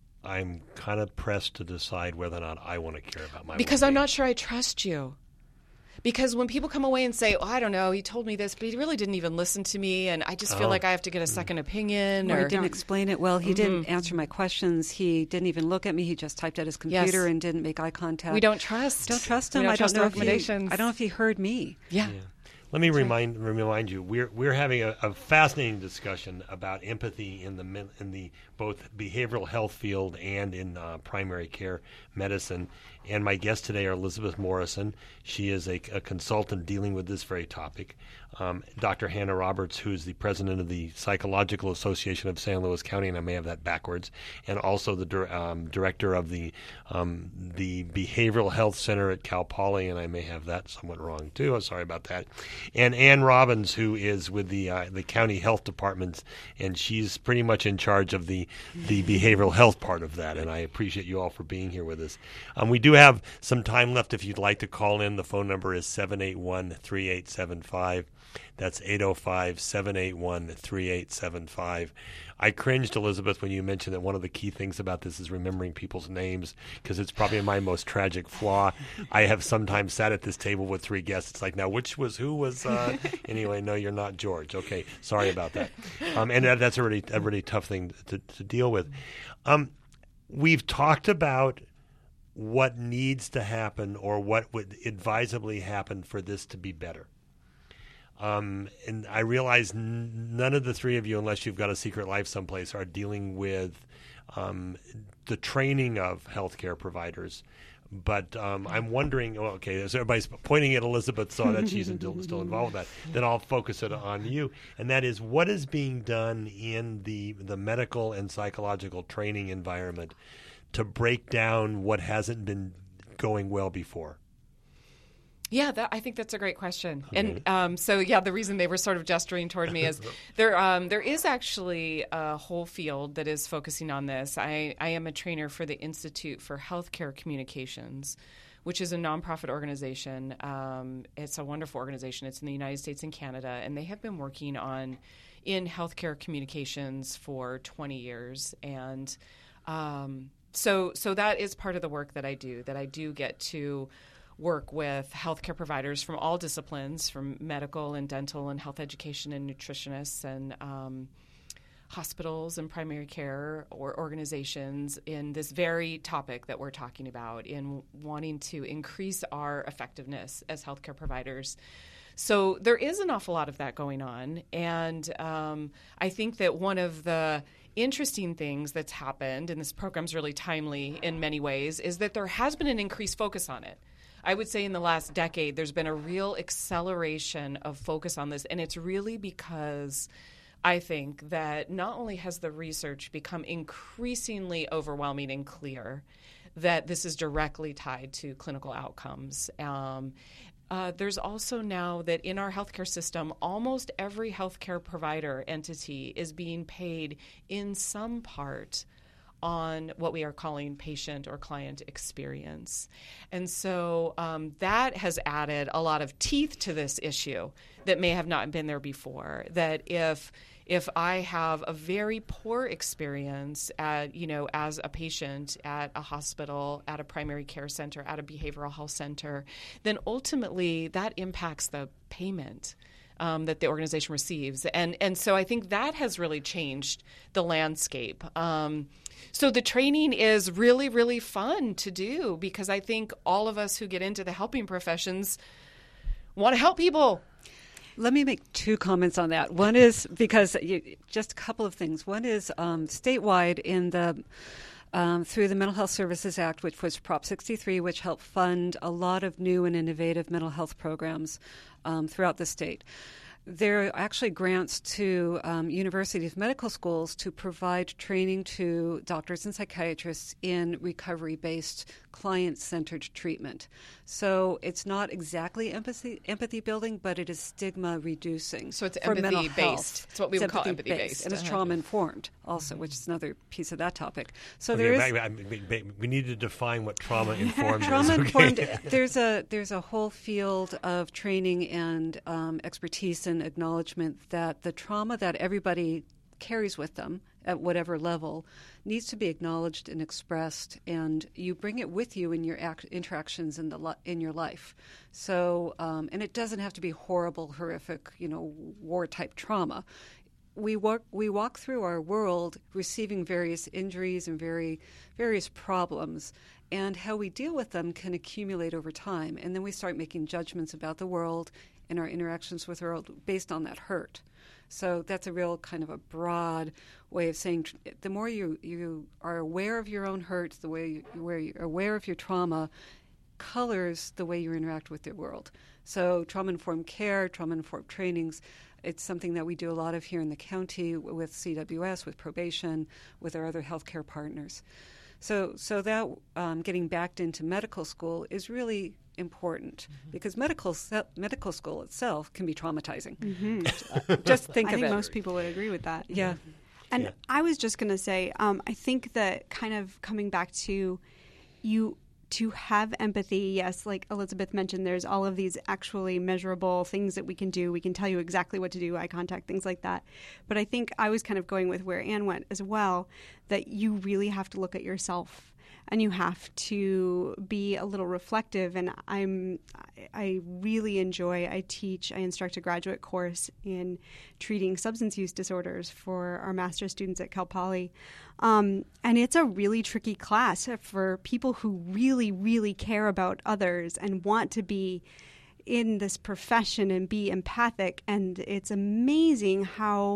Speaker 1: I'm kind of pressed to decide whether or not I want to care about my
Speaker 2: Because
Speaker 1: well-being.
Speaker 2: I'm not sure I trust you. Because when people come away and say, oh, I don't know, he told me this, but he really didn't even listen to me, and I just feel
Speaker 1: oh.
Speaker 2: like I have to get a second opinion.
Speaker 5: Or,
Speaker 2: or
Speaker 5: he didn't explain it well. He
Speaker 2: mm-hmm.
Speaker 5: didn't answer my questions. He didn't even look at me. He just typed at his computer
Speaker 2: yes.
Speaker 5: and didn't make eye contact.
Speaker 2: We don't trust.
Speaker 5: Don't trust him.
Speaker 2: We don't
Speaker 5: I
Speaker 2: trust
Speaker 5: don't know
Speaker 2: recommendations.
Speaker 5: If he, I don't know if he heard me.
Speaker 2: Yeah.
Speaker 1: yeah. Let me remind remind you, we're we're having a, a fascinating discussion about empathy in the in the both behavioral health field and in uh, primary care medicine. And my guests today are Elizabeth Morrison. She is a, a consultant dealing with this very topic. Um, Doctor Hannah Roberts, who is the president of the Psychological Association of San Luis County, and I may have that backwards, and also the dir- um, director of the um, the Behavioral Health Center at Cal Poly, and I may have that somewhat wrong too. I'm sorry about that. And Ann Robbins, who is with the uh, the county health departments, and she's pretty much in charge of the the behavioral health part of that. And I appreciate you all for being here with us. Um, we do have some time left if you'd like to call in. The phone number is seven eight one, three eight seven five. That's eight oh five, seven eight one, three eight seven five. I cringed, Elizabeth, when you mentioned that one of the key things about this is remembering people's names, because it's probably my most tragic flaw. I have sometimes sat at this table with three guests. It's like, now, which was who was? Uh... Anyway, no, you're not George. Okay, sorry about that. Um, and that, that's a really, a really tough thing to, to deal with. Um, we've talked about what needs to happen or what would advisably happen for this to be better. Um, and I realize n- none of the three of you, unless you've got a secret life someplace, are dealing with um, the training of healthcare providers. But um, I'm wondering, well, okay, so everybody's pointing at Elizabeth so that she's still, still involved with that. Then I'll focus it on you. And that is, what is being done in the, the medical and psychological training environment to break down what hasn't been going well before?
Speaker 2: Yeah, that, I think that's a great question. And um, so, yeah, the reason they were sort of gesturing toward me is there um, there is actually a whole field that is focusing on this. I, I am a trainer for the Institute for Healthcare Communications, which is a nonprofit organization. Um, it's a wonderful organization. It's in the United States and Canada, and they have been working on in healthcare communications for twenty years. And um, so, so that is part of the work that I do, that I do get to work with healthcare providers from all disciplines, from medical and dental and health education and nutritionists and um, hospitals and primary care or organizations in this very topic that we're talking about, in wanting to increase our effectiveness as healthcare providers. So there is an awful lot of that going on. And um, I think that one of the interesting things that's happened, and this program's really timely in many ways, is that there has been an increased focus on it. I would say in the last decade, there's been a real acceleration of focus on this, and it's really because I think that not only has the research become increasingly overwhelming and clear that this is directly tied to clinical outcomes. Um, uh, there's also now that in our healthcare system, almost every healthcare provider entity is being paid in some part on what we are calling patient or client experience. And so um, that has added a lot of teeth to this issue that may have not been there before, that if if I have a very poor experience at, you know, as a patient at a hospital, at a primary care center, at a behavioral health center, then ultimately that impacts the payment Um, that the organization receives. And and so I think that has really changed the landscape. Um, so the training is really, really fun to do because I think all of us who get into the helping professions want to help people.
Speaker 5: Let me make two comments on that. One is because you, just a couple of things. One is um, statewide in the Um, through the Mental Health Services Act, which was Prop sixty-three, which helped fund a lot of new and innovative mental health programs um, throughout the state. There are actually grants to um, universities, medical schools, to provide training to doctors and psychiatrists in recovery-based, client-centered treatment. So it's not exactly empathy empathy building, but it is stigma reducing.
Speaker 2: So it's
Speaker 5: for mental
Speaker 2: empathy
Speaker 5: health.
Speaker 2: based. It's what we
Speaker 5: It's
Speaker 2: would call
Speaker 5: empathy
Speaker 2: empathy based,
Speaker 5: and it's
Speaker 2: uh-huh.
Speaker 5: trauma informed also, which is another piece of that topic. So
Speaker 1: Okay,
Speaker 5: there is.
Speaker 1: I- I- I- we need to define what trauma informed is.
Speaker 5: Trauma
Speaker 1: okay?
Speaker 5: informed. There's a there's a whole field of training and um, expertise and acknowledgement that the trauma that everybody carries with them at whatever level needs to be acknowledged and expressed, and you bring it with you in your act, interactions in the li- in your life. So, um, and it doesn't have to be horrible, horrific, you know, war type trauma. We walk we walk through our world receiving various injuries and very various problems, and how we deal with them can accumulate over time, and then we start making judgments about the world and our interactions with the world based on that hurt. So that's a real kind of a broad way of saying tr- the more you, you are aware of your own hurt, the way you, where you're aware of your trauma, colors the way you interact with the world. So trauma-informed care, trauma-informed trainings, it's something that we do a lot of here in the county with C W S, with probation, with our other healthcare partners. So so that um, getting back into medical school is really important mm-hmm. because medical se- medical school itself can be traumatizing.
Speaker 3: Mm-hmm.
Speaker 5: Uh, just think
Speaker 3: I
Speaker 5: of
Speaker 3: think
Speaker 5: it.
Speaker 3: most people would agree with that.
Speaker 5: Yeah.
Speaker 3: And
Speaker 1: Yeah.
Speaker 3: I was just going to say, um, I think that kind of coming back to you to have empathy, yes, like Elizabeth mentioned, there's all of these actually measurable things that we can do. We can tell you exactly what to do, eye contact, things like that. But I think I was kind of going with where Anne went as well, that you really have to look at yourself and you have to be a little reflective. And I'm, I really enjoy, I teach, I instruct a graduate course in treating substance use disorders for our master's students at Cal Poly. Um, and it's a really tricky class for people who really, really care about others and want to be in this profession and be empathic. And it's amazing how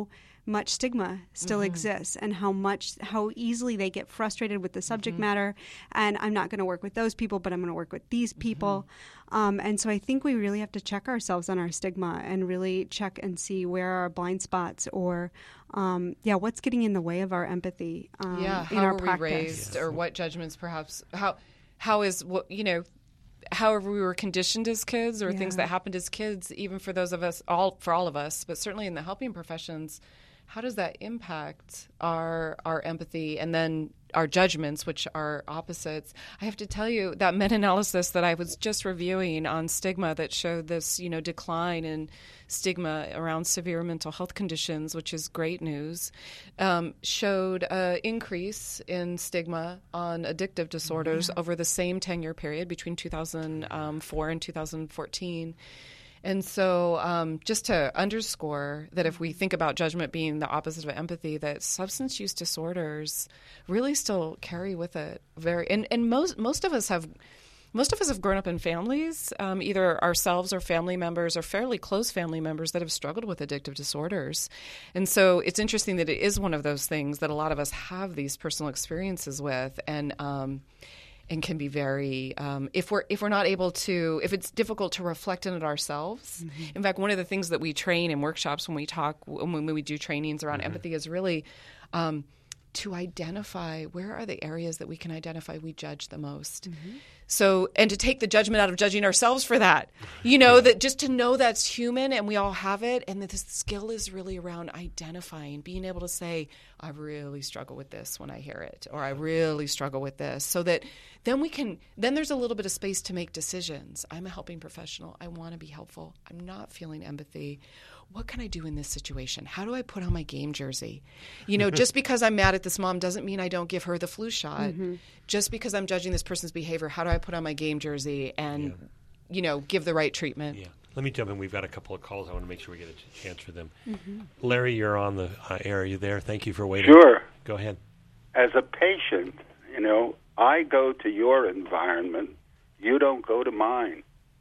Speaker 3: much stigma still
Speaker 2: Mm-hmm.
Speaker 3: exists, and how much how easily they get frustrated with the subject mm-hmm. matter. And I'm not going to work with those people, but I'm going to work with these people. Mm-hmm. Um, and so I think we really have to check ourselves on our stigma and really check and see where are our blind spots, or um, yeah, what's getting in the way of our empathy. Um,
Speaker 2: yeah,
Speaker 3: in
Speaker 2: how
Speaker 3: our
Speaker 2: are
Speaker 3: practice.
Speaker 2: we raised, or what judgments perhaps how how is what you know. However we were conditioned as kids, or yeah. things that happened as kids, even for those of us, all for all of us, but certainly in the helping professions, how does that impact our our empathy and then our judgments, which are opposites? I have to tell you that meta-analysis that I was just reviewing on stigma that showed this, you know, decline in stigma around severe mental health conditions, which is great news, um, showed an increase in stigma on addictive disorders yeah. over the same ten-year period between two thousand four and two thousand fourteen. And so um, just to underscore that if we think about judgment being the opposite of empathy, that substance use disorders really still carry with it very – and, and most most of us have most of us have grown up in families, um, either ourselves or family members or fairly close family members that have struggled with addictive disorders. And so it's interesting that it is one of those things that a lot of us have these personal experiences with, and um, – and can be very um, if we're if we're not able to if it's difficult to reflect on it ourselves. Mm-hmm. In fact, one of the things that we train in workshops when we talk when we do trainings around mm-hmm. empathy is really um, to identify where are the areas that we can identify we judge the most. Mm-hmm. So, and to take the judgment out of judging ourselves for that, you know, yeah. that just to know that's human and we all have it, and that the skill is really around identifying, being able to say, I really struggle with this when I hear it, or I really struggle with this, so that then we can, then there's a little bit of space to make decisions. I'm a helping professional. I want to be helpful. I'm not feeling empathy. What can I do in this situation? How do I put on my game jersey? You know, just because I'm mad at this mom doesn't mean I don't give her the flu shot. Mm-hmm. Just because I'm judging this person's behavior, how do I put on my game jersey and, yeah. you know, give the right treatment?
Speaker 1: Yeah. Let me jump in. We've got a couple of calls. I want to make sure we get a chance for them. Mm-hmm. Larry, you're on the uh, air. Are you there? Thank you for waiting.
Speaker 6: Sure.
Speaker 1: Go ahead.
Speaker 6: As a patient, you know, I go to your environment. You don't go to mine.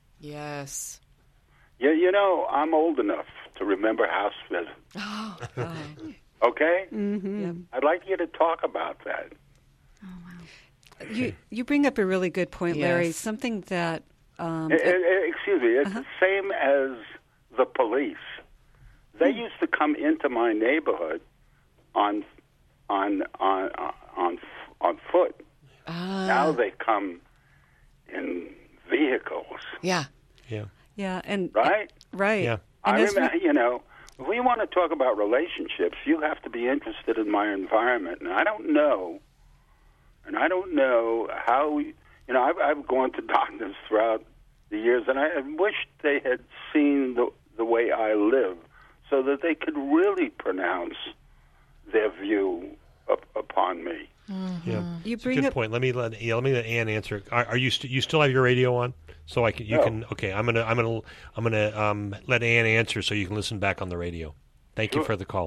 Speaker 2: Yes.
Speaker 6: You, you know, I'm old enough to remember house visits.
Speaker 2: Oh, oh.
Speaker 6: Okay?
Speaker 3: Mm-hmm. Yep.
Speaker 6: I'd like you to talk about that.
Speaker 3: Oh, wow.
Speaker 5: You you bring up a really good point,
Speaker 2: yes.
Speaker 5: Larry. Something that... Um,
Speaker 6: it, it, excuse me. It's
Speaker 5: uh-huh.
Speaker 6: the same as the police. They hmm. used to come into my neighborhood on on on on on foot.
Speaker 2: Uh.
Speaker 6: Now they come in vehicles.
Speaker 2: Yeah.
Speaker 1: Yeah.
Speaker 5: Yeah, and
Speaker 6: right,
Speaker 5: right.
Speaker 1: Yeah.
Speaker 5: And
Speaker 6: I remember, you know, if we want to talk about relationships, you have to be interested in my environment, and I don't know, and I don't know how we, you know, I've, I've gone to doctors throughout the years, and I wish they had seen the the way I live, so that they could really pronounce their view up, upon me.
Speaker 2: Mm-hmm.
Speaker 1: Yeah,
Speaker 5: you
Speaker 1: it's
Speaker 5: bring
Speaker 1: a good
Speaker 5: up,
Speaker 1: point. Let me let yeah, let me let Ann answer. Are, are you st- you still have your radio on? So I can you
Speaker 6: no.
Speaker 1: can okay. I'm gonna I'm gonna I'm gonna um, let Ann answer so you can listen back on the radio. Thank
Speaker 6: Sure.
Speaker 1: you for the call.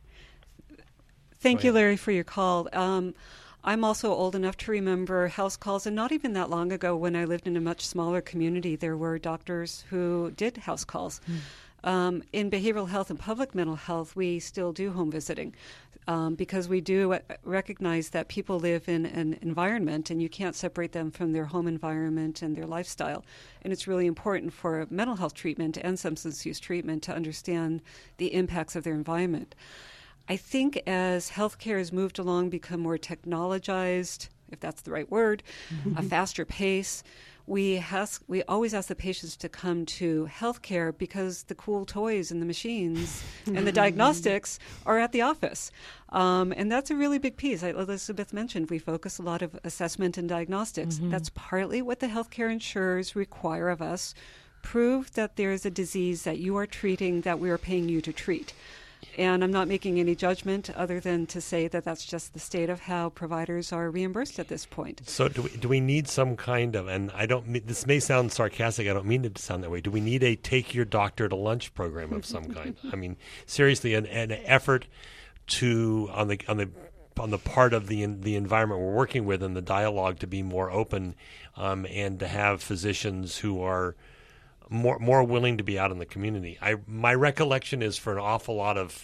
Speaker 5: Thank you, Larry, for your call. Um, I'm also old enough to remember house calls, and not even that long ago when I lived in a much smaller community, there were doctors who did house calls. Mm. Um, in behavioral health and public mental health, we still do home visiting um, because we do recognize that people live in an environment and you can't separate them from their home environment and their lifestyle. And it's really important for mental health treatment and substance use treatment to understand the impacts of their environment. I think as healthcare has moved along, become more technologized, if that's the right word, mm-hmm. a faster pace, we has, we always ask the patients to come to healthcare because the cool toys and the machines and the diagnostics are at the office. Um, and that's a really big piece. I, Elizabeth mentioned we focus a lot of assessment and diagnostics. Mm-hmm. That's partly what the healthcare insurers require of us. Prove that there is a disease that you are treating that we are paying you to treat. And I'm not making any judgment other than to say that that's just the state of how providers are reimbursed at this point.
Speaker 1: So do we, do we need some kind of, and I don't, this may sound sarcastic, I don't mean it to sound that way, do we need a take your doctor to lunch program of some kind? I mean, seriously, an, an effort to, on the on the on the part of the the environment we're working with and the dialogue to be more open um, and to have physicians who are more more willing to be out in the community. I my recollection is for an awful lot of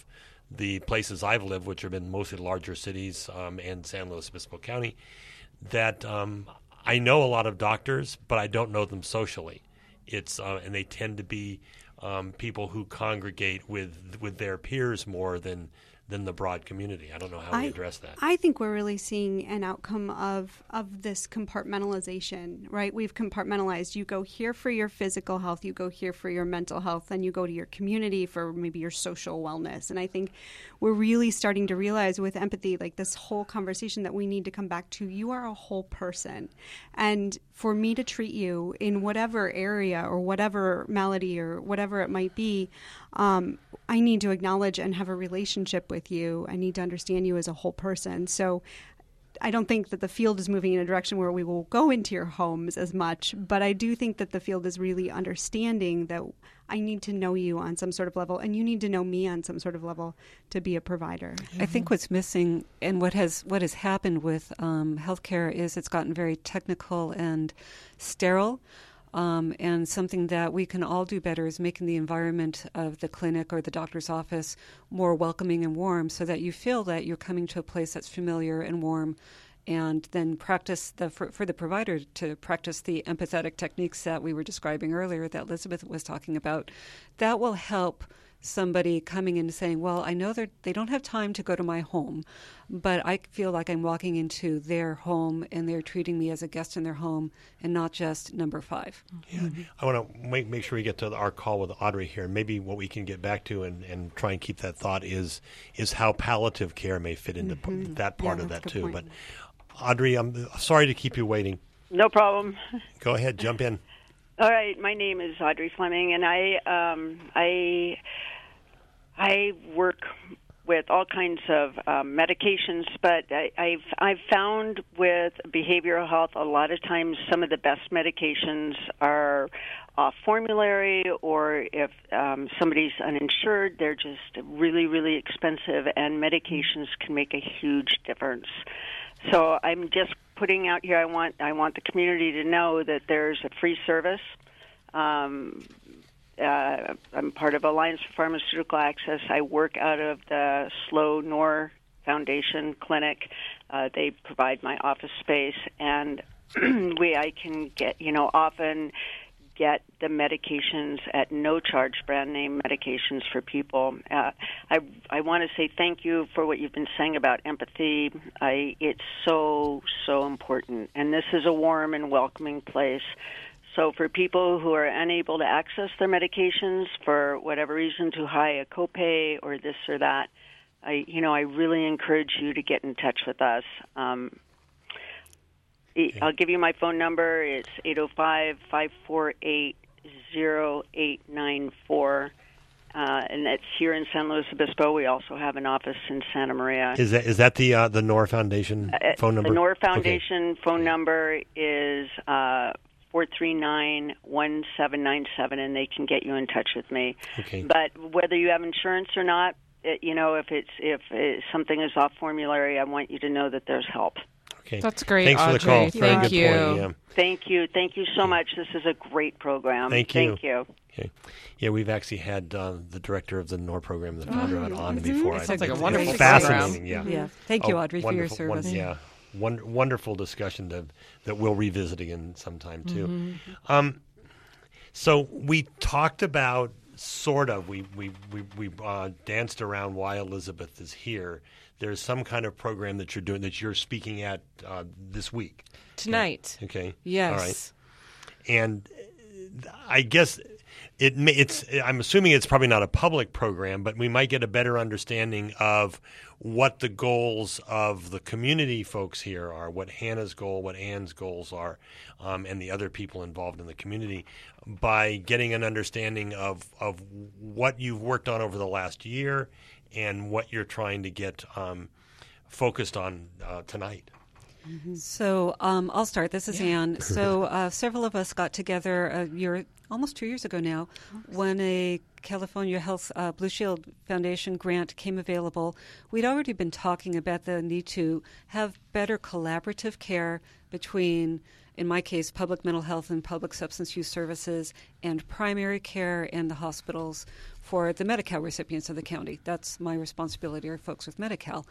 Speaker 1: the places I've lived, which have been mostly larger cities um, and San Luis Obispo County, that um, I know a lot of doctors, but I don't know them socially. It's uh, and they tend to be um, people who congregate with with their peers more than than the broad community. I don't know how
Speaker 3: I,
Speaker 1: we address that.
Speaker 3: I think we're really seeing an outcome of of this compartmentalization, right? We've compartmentalized. You go here for your physical health, you go here for your mental health, then you go to your community for maybe your social wellness. And I think we're really starting to realize with empathy, like this whole conversation, that we need to come back to you are a whole person. And for me to treat you in whatever area or whatever malady or whatever it might be, um, I need to acknowledge and have a relationship with you. I need to understand you as a whole person. So I don't think that the field is moving in a direction where we will go into your homes as much, but I do think that the field is really understanding that I need to know you on some sort of level, and you need to know me on some sort of level to be a provider.
Speaker 5: I think what's missing and what has what has happened with um, healthcare is it's gotten very technical and sterile. Um, and something that we can all do better is making the environment of the clinic or the doctor's office more welcoming and warm, so that you feel that you're coming to a place that's familiar and warm, and then practice the for, for the provider to practice the empathetic techniques that we were describing earlier that Elizabeth was talking about. That will help somebody coming in saying, well, I know they don't have time to go to my home, but I feel like I'm walking into their home and they're treating me as a guest in their home and not just number five.
Speaker 1: Yeah. Mm-hmm. I want to make, make sure we get to our call with Audrey here. Maybe what we can get back to and, and try and keep that thought is is how palliative care may fit into mm-hmm. p- that part
Speaker 3: yeah,
Speaker 1: of that too.
Speaker 3: Point.
Speaker 1: But Audrey, I'm sorry to keep you waiting.
Speaker 7: No problem.
Speaker 1: Go ahead, jump in.
Speaker 7: All right, my name is Audrey Fleming, and I um, I I work with all kinds of um, medications, but I, I've I've found with behavioral health a lot of times some of the best medications are off formulary, or if um, somebody's uninsured, they're just really really expensive, and medications can make a huge difference. So I'm just putting out here. I want I want the community to know that there's a free service. Um, uh, I'm part of Alliance for Pharmaceutical Access. I work out of the Slow Nor Foundation Clinic. Uh, they provide my office space, and we I can get you know often get the medications at no charge, brand name medications for people. Uh, I I want to say thank you for what you've been saying about empathy. I it's so so important, and this is a warm and welcoming place. So for people who are unable to access their medications for whatever reason, too high a copay or this or that, I you know I really encourage you to get in touch with us. Um,
Speaker 1: Okay.
Speaker 7: I'll give you my phone number. It's eight oh five, five four eight, oh eight nine four, uh, and that's here in San Luis Obispo. We also have an office in Santa Maria.
Speaker 1: Is that is that the uh, the N O R Foundation
Speaker 7: uh,
Speaker 1: phone number?
Speaker 7: The N O R Foundation
Speaker 1: okay.
Speaker 7: phone number is uh, four three nine, one seven nine seven, and they can get you in touch with me.
Speaker 1: Okay.
Speaker 7: But whether you have insurance or not, it, you know, if it's if it, something is off formulary, I want you to know that there's help.
Speaker 1: Okay.
Speaker 2: That's great,
Speaker 1: Thanks
Speaker 2: Audrey.
Speaker 1: for the call. Very
Speaker 2: Thank
Speaker 1: good
Speaker 2: you.
Speaker 1: point. Yeah.
Speaker 7: Thank you. Thank you so much. This is a great program.
Speaker 1: Thank you.
Speaker 7: Thank you.
Speaker 1: Okay. Yeah, we've actually had uh, the director of the N O R program, the founder, mm-hmm. on before.
Speaker 2: It sounds like a
Speaker 1: it's
Speaker 2: wonderful
Speaker 1: fascinating.
Speaker 2: program.
Speaker 1: Yeah.
Speaker 5: Yeah. Thank you,
Speaker 1: Oh,
Speaker 5: Audrey, for your
Speaker 1: wonderful-
Speaker 5: service.
Speaker 1: One, yeah. One, wonderful discussion to, that we'll revisit again sometime, too.
Speaker 2: Mm-hmm.
Speaker 1: Um, so we talked about, sort of, we, we, we, we uh, danced around why Elizabeth is here. There's some kind of program that you're doing, that you're speaking at uh, this week.
Speaker 2: Tonight.
Speaker 1: Okay.
Speaker 2: Yes.
Speaker 1: All right. And I guess it may, it's. I'm assuming it's probably not a public program, but we might get a better understanding of what the goals of the community folks here are, what Hannah's goal, what Ann's goals are, um, and the other people involved in the community by getting an understanding of of what you've worked on over the last year and what you're trying to get um, focused on uh, tonight.
Speaker 5: Mm-hmm. So um, I'll start. This is
Speaker 2: Yeah.
Speaker 5: Anne. So uh, several of us got together a year, almost two years ago now, when a California Health uh, Blue Shield Foundation grant came available. We'd already been talking about the need to have better collaborative care between, in my case, public mental health and public substance use services and primary care and the hospitals for the Medi-Cal recipients of the county. That's my responsibility, or folks with Medi-Cal.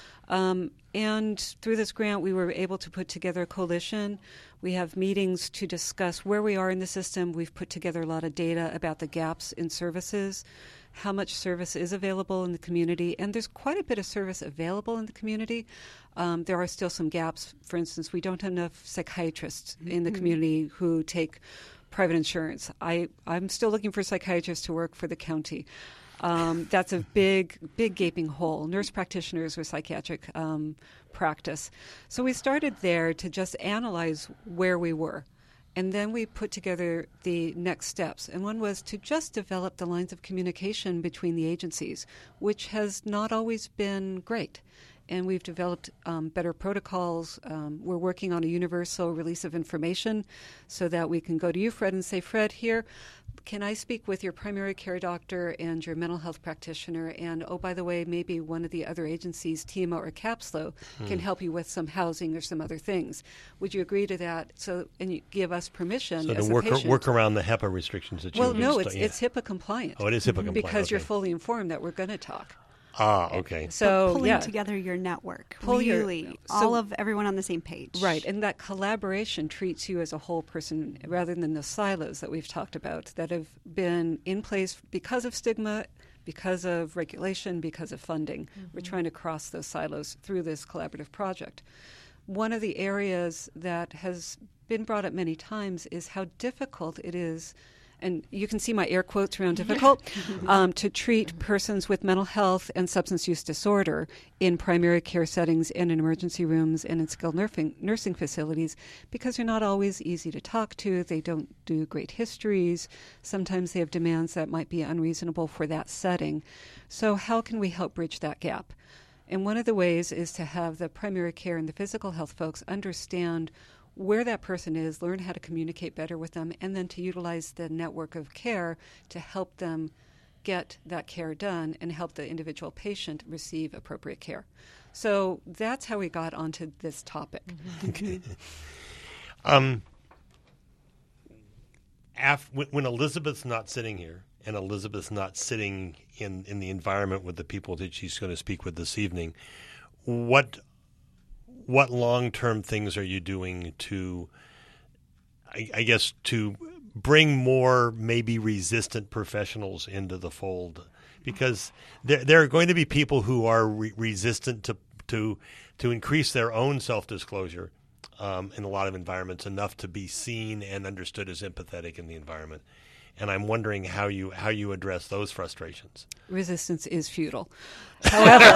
Speaker 5: Um, and through this grant, we were able to put together a coalition. We have meetings to discuss where we are in the system. We've put together a lot of data about the gaps in services, how much service is available in the community, and there's quite a bit of service available in the community. Um, there are still some gaps. For instance, we don't have enough psychiatrists in the community who take private insurance. I, I'm still looking for psychiatrists to work for the county. Um, that's a big, big gaping hole. Nurse practitioners with psychiatric um, practice. So we started there to just analyze where we were. And then we put together the next steps. And one was to just develop the lines of communication between the agencies, which has not always been great. And we've developed um, better protocols. Um, we're working on a universal release of information so that we can go to you, Fred, and say, Fred, here, can I speak with your primary care doctor and your mental health practitioner? And, oh, by the way, maybe one of the other agencies, T M O or CAPSLO, hmm. can help you with some housing or some other things. Would you agree to that? So, and you give us permission
Speaker 1: so
Speaker 5: as
Speaker 1: to work,
Speaker 5: a patient.
Speaker 1: work around the HIPAA restrictions that you
Speaker 5: Well, no,
Speaker 1: used
Speaker 5: it's,
Speaker 1: to, yeah.
Speaker 5: it's HIPAA compliant.
Speaker 1: Oh, it is HIPAA compliant.
Speaker 5: Because
Speaker 1: okay.
Speaker 5: you're fully informed that we're going to talk.
Speaker 1: Ah, okay.
Speaker 5: So,
Speaker 3: but pulling
Speaker 5: yeah.
Speaker 3: together your network,
Speaker 5: Pull
Speaker 3: really,
Speaker 5: your, so,
Speaker 3: all of everyone on the same page.
Speaker 5: Right, and that collaboration treats you as a whole person rather than the silos that we've talked about that have been in place because of stigma, because of regulation, because of funding. Mm-hmm. We're trying to cross those silos through this collaborative project. One of the areas that has been brought up many times is how difficult it is, and you can see my air quotes around difficult, um, to treat persons with mental health and substance use disorder in primary care settings and in emergency rooms and in skilled nursing, nursing facilities because they're not always easy to talk to. They don't do great histories. Sometimes they have demands that might be unreasonable for that setting. So how can we help bridge that gap? And one of the ways is to have the primary care and the physical health folks understand where that person is, learn how to communicate better with them, and then to utilize the network of care to help them get that care done and help the individual patient receive appropriate care. So that's how we got onto this topic.
Speaker 1: Mm-hmm. Okay. um, af- when, when Elizabeth's not sitting here, and Elizabeth's not sitting in, in the environment with the people that she's going to speak with this evening, what what long-term things are you doing to, I, I guess, to bring more maybe resistant professionals into the fold? Because there, there are going to be people who are re- resistant to, to, to increase their own self-disclosure um, in a lot of environments enough to be seen and understood as empathetic in the environment. And I'm wondering how you how you address those frustrations.
Speaker 5: Resistance is futile. However,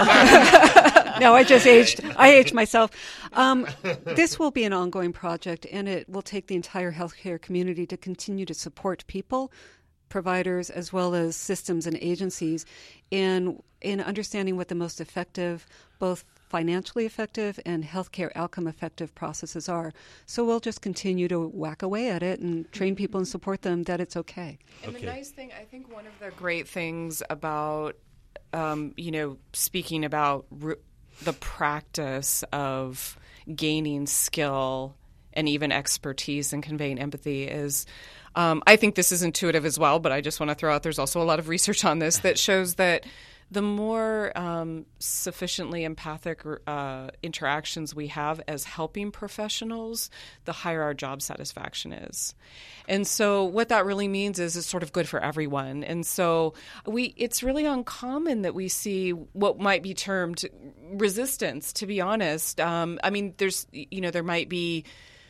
Speaker 5: no, I just aged. I aged myself. Um, this will be an ongoing project, and it will take the entire healthcare community to continue to support people, providers, as well as systems and agencies in in understanding what the most effective, both financially effective and healthcare outcome effective processes are. So we'll just continue to whack away at it and train people and support them that it's okay.
Speaker 2: And
Speaker 1: okay.
Speaker 2: the nice thing, I think one of the great things about, um, you know, speaking about re- the practice of gaining skill and even expertise in conveying empathy is, um, I think this is intuitive as well, but I just want to throw out there's also a lot of research on this that shows that the more um, sufficiently empathic uh, interactions we have as helping professionals, the higher our job satisfaction is. And so what that really means is it's sort of good for everyone. And so we it's really uncommon that we see what might be termed resistance, to be honest. Um, I mean, there's, you know, there might be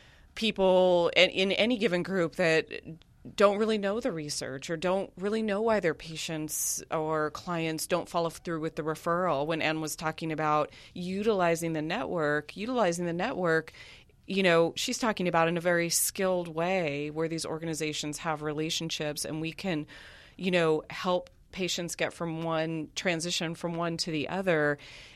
Speaker 2: people in, in any given group that don't really know the research or don't really know why their patients or clients don't follow through with the referral. When Anne was talking about utilizing the network, utilizing the network, you know, she's talking about in a very skilled way where these organizations have relationships and we can, you know, help patients get from one transition from one to the other.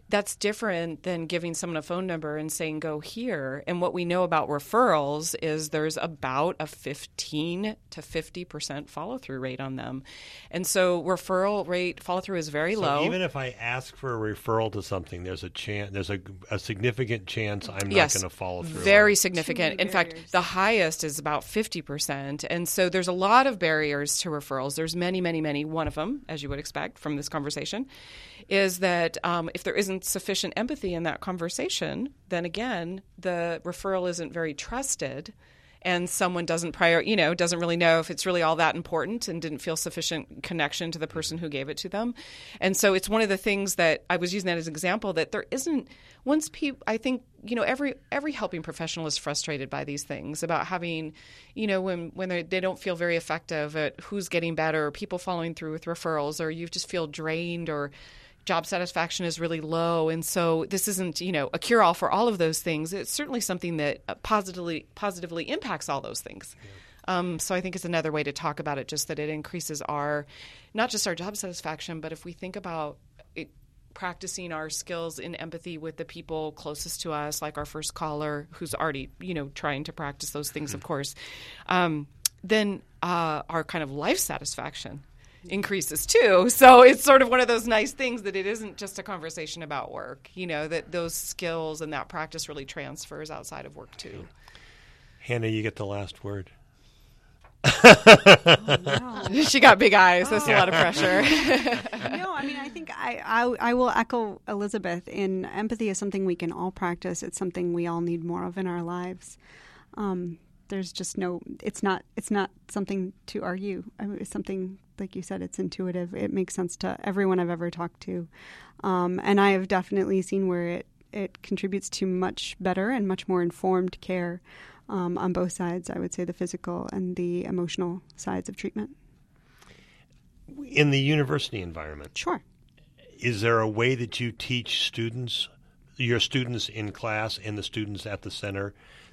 Speaker 2: that's different than giving someone a phone number and saying, go here. And what we know about referrals is there's about a fifteen to fifty percent follow-through rate on them. And so referral rate follow-through is very
Speaker 1: so
Speaker 2: low.
Speaker 1: Even if I ask for a referral to something, there's a chance, there's a, a significant chance I'm not
Speaker 2: yes,
Speaker 1: going to follow through.
Speaker 2: Very significant. In fact,
Speaker 3: barriers.
Speaker 2: the highest is about fifty percent. And so there's a lot of barriers to referrals. There's many, many, many. One of them, as you would expect from this conversation, is that um, if there isn't sufficient empathy in that conversation, then again, the referral isn't very trusted, and someone doesn't prior, you know, doesn't really know if it's really all that important and didn't feel sufficient connection to the person who gave it to them. And so it's one of the things that I was using that as an example, that there isn't, once people, I think, you know, every every helping professional is frustrated by these things about having, you know, when, when they they don't feel very effective at who's getting better, or people following through with referrals, or you just feel drained, or job satisfaction is really low. And so this isn't, you know, a cure-all for all of those things. It's certainly something that positively positively impacts all those things. Yeah. Um, so I think it's another way to talk about it, just that it increases our, not just our job satisfaction, but if we think about it, practicing our skills in empathy with the people closest to us, like our first caller, who's already, you know, trying to practice those things, mm-hmm. of course, um, then uh, our kind of life satisfaction increases too. So it's sort of one of those nice things that it isn't just a conversation about work, you know, that those skills and that practice really transfers outside of work too.
Speaker 1: Hannah, you get the last word.
Speaker 3: Oh, no.
Speaker 2: She got big eyes. That's
Speaker 3: Oh.
Speaker 2: a lot of pressure.
Speaker 3: No, I mean, I think I, I, I will echo Elizabeth in empathy is something we can all practice. It's something we all need more of in our lives. Um, there's just no, it's not, it's not something to argue. I mean, it's something, like you said, it's intuitive. It makes sense to everyone I've ever talked to. Um, and I have definitely seen where it, it contributes to much better and much more informed care um, on both sides. I would say the physical and the emotional sides of treatment.
Speaker 1: In the university environment,
Speaker 3: Sure.
Speaker 1: is there a way that you teach students, your students in class and the students at the center,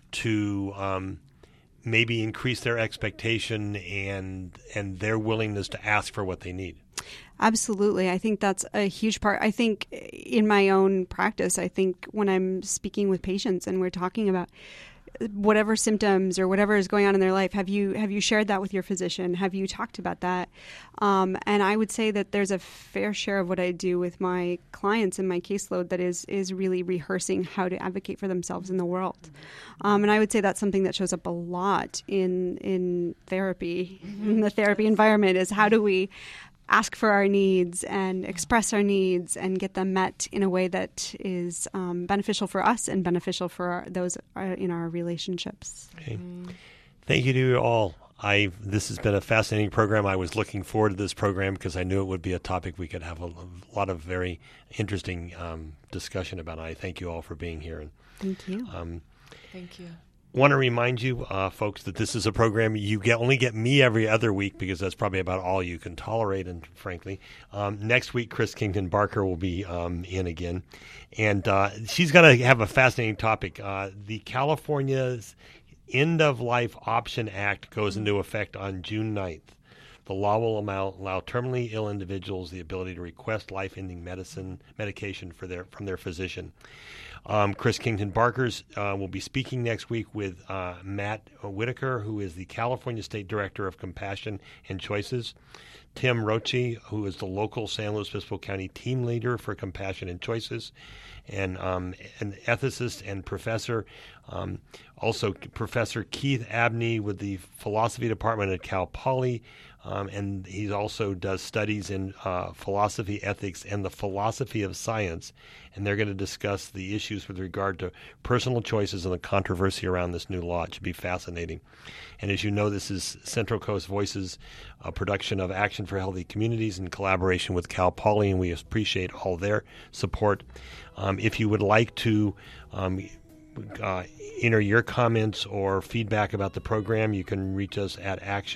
Speaker 1: to um, maybe increase their expectation and and their willingness to ask for what they need?
Speaker 3: Absolutely. I think that's a huge part. I think in my own practice, I think when I'm speaking with patients and we're talking about whatever symptoms or whatever is going on in their life, have you have you shared that with your physician? Have you talked about that? Um, and I would say that there's a fair share of what I do with my clients in my caseload that is is really rehearsing how to advocate for themselves in the world. Um, and I would say that's something that shows up a lot in in therapy, mm-hmm. in the therapy environment, is how do we ask for our needs and express our needs and get them met in a way that is um, beneficial for us and beneficial for our, those uh, in our relationships.
Speaker 1: Okay. Thank you to you all. I This has been a fascinating program. I was looking forward to this program because I knew it would be a topic we could have a, a lot of very interesting um, discussion about. I thank you all for being here. And,
Speaker 3: Thank you.
Speaker 1: Um,
Speaker 2: Thank you.
Speaker 1: want to remind you, uh, folks, that this is a program you get only get me every other week because that's probably about all you can tolerate. And frankly, um, next week, Chris Kington Barker will be um, in again. And uh, she's going to have a fascinating topic. Uh, the California's End of Life Option Act goes into effect on June ninth. The law will allow, allow terminally ill individuals the ability to request life-ending medicine medication for their from their physician. Um, Chris Kington Barkers uh, will be speaking next week with uh, Matt Whitaker, who is the California State Director of Compassion and Choices, Tim Roche, who is the local San Luis Obispo County team leader for Compassion and Choices, and um, an ethicist and professor, um, also Professor Keith Abney with the Philosophy Department at Cal Poly, um, and he also does studies in uh, philosophy, ethics, and the philosophy of science, and they're going to discuss the issues with regard to personal choices and the controversy around this new law. It should be fascinating. And as you know, this is Central Coast Voices, a production of Action for Healthy Communities in collaboration with Cal Poly, and we appreciate all their support. Um, if you would like to um, uh, enter your comments or feedback about the program, you can reach us at action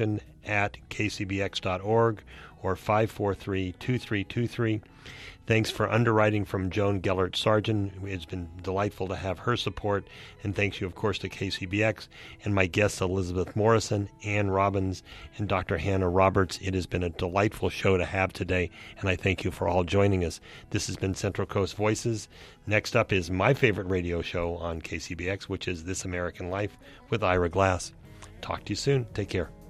Speaker 1: at k c b x dot org or five four three, two three two three. Thanks for underwriting from Joan Gellert Sargent. It's been delightful to have her support. And thanks you, of course, to K C B X and my guests, Elizabeth Morrison, Ann Robbins, and Doctor Hannah Roberts. It has been a delightful show to have today, and I thank you for all joining us. This has been Central Coast Voices. Next up is my favorite radio show on K C B X, which is This American Life with Ira Glass. Talk to you soon. Take care.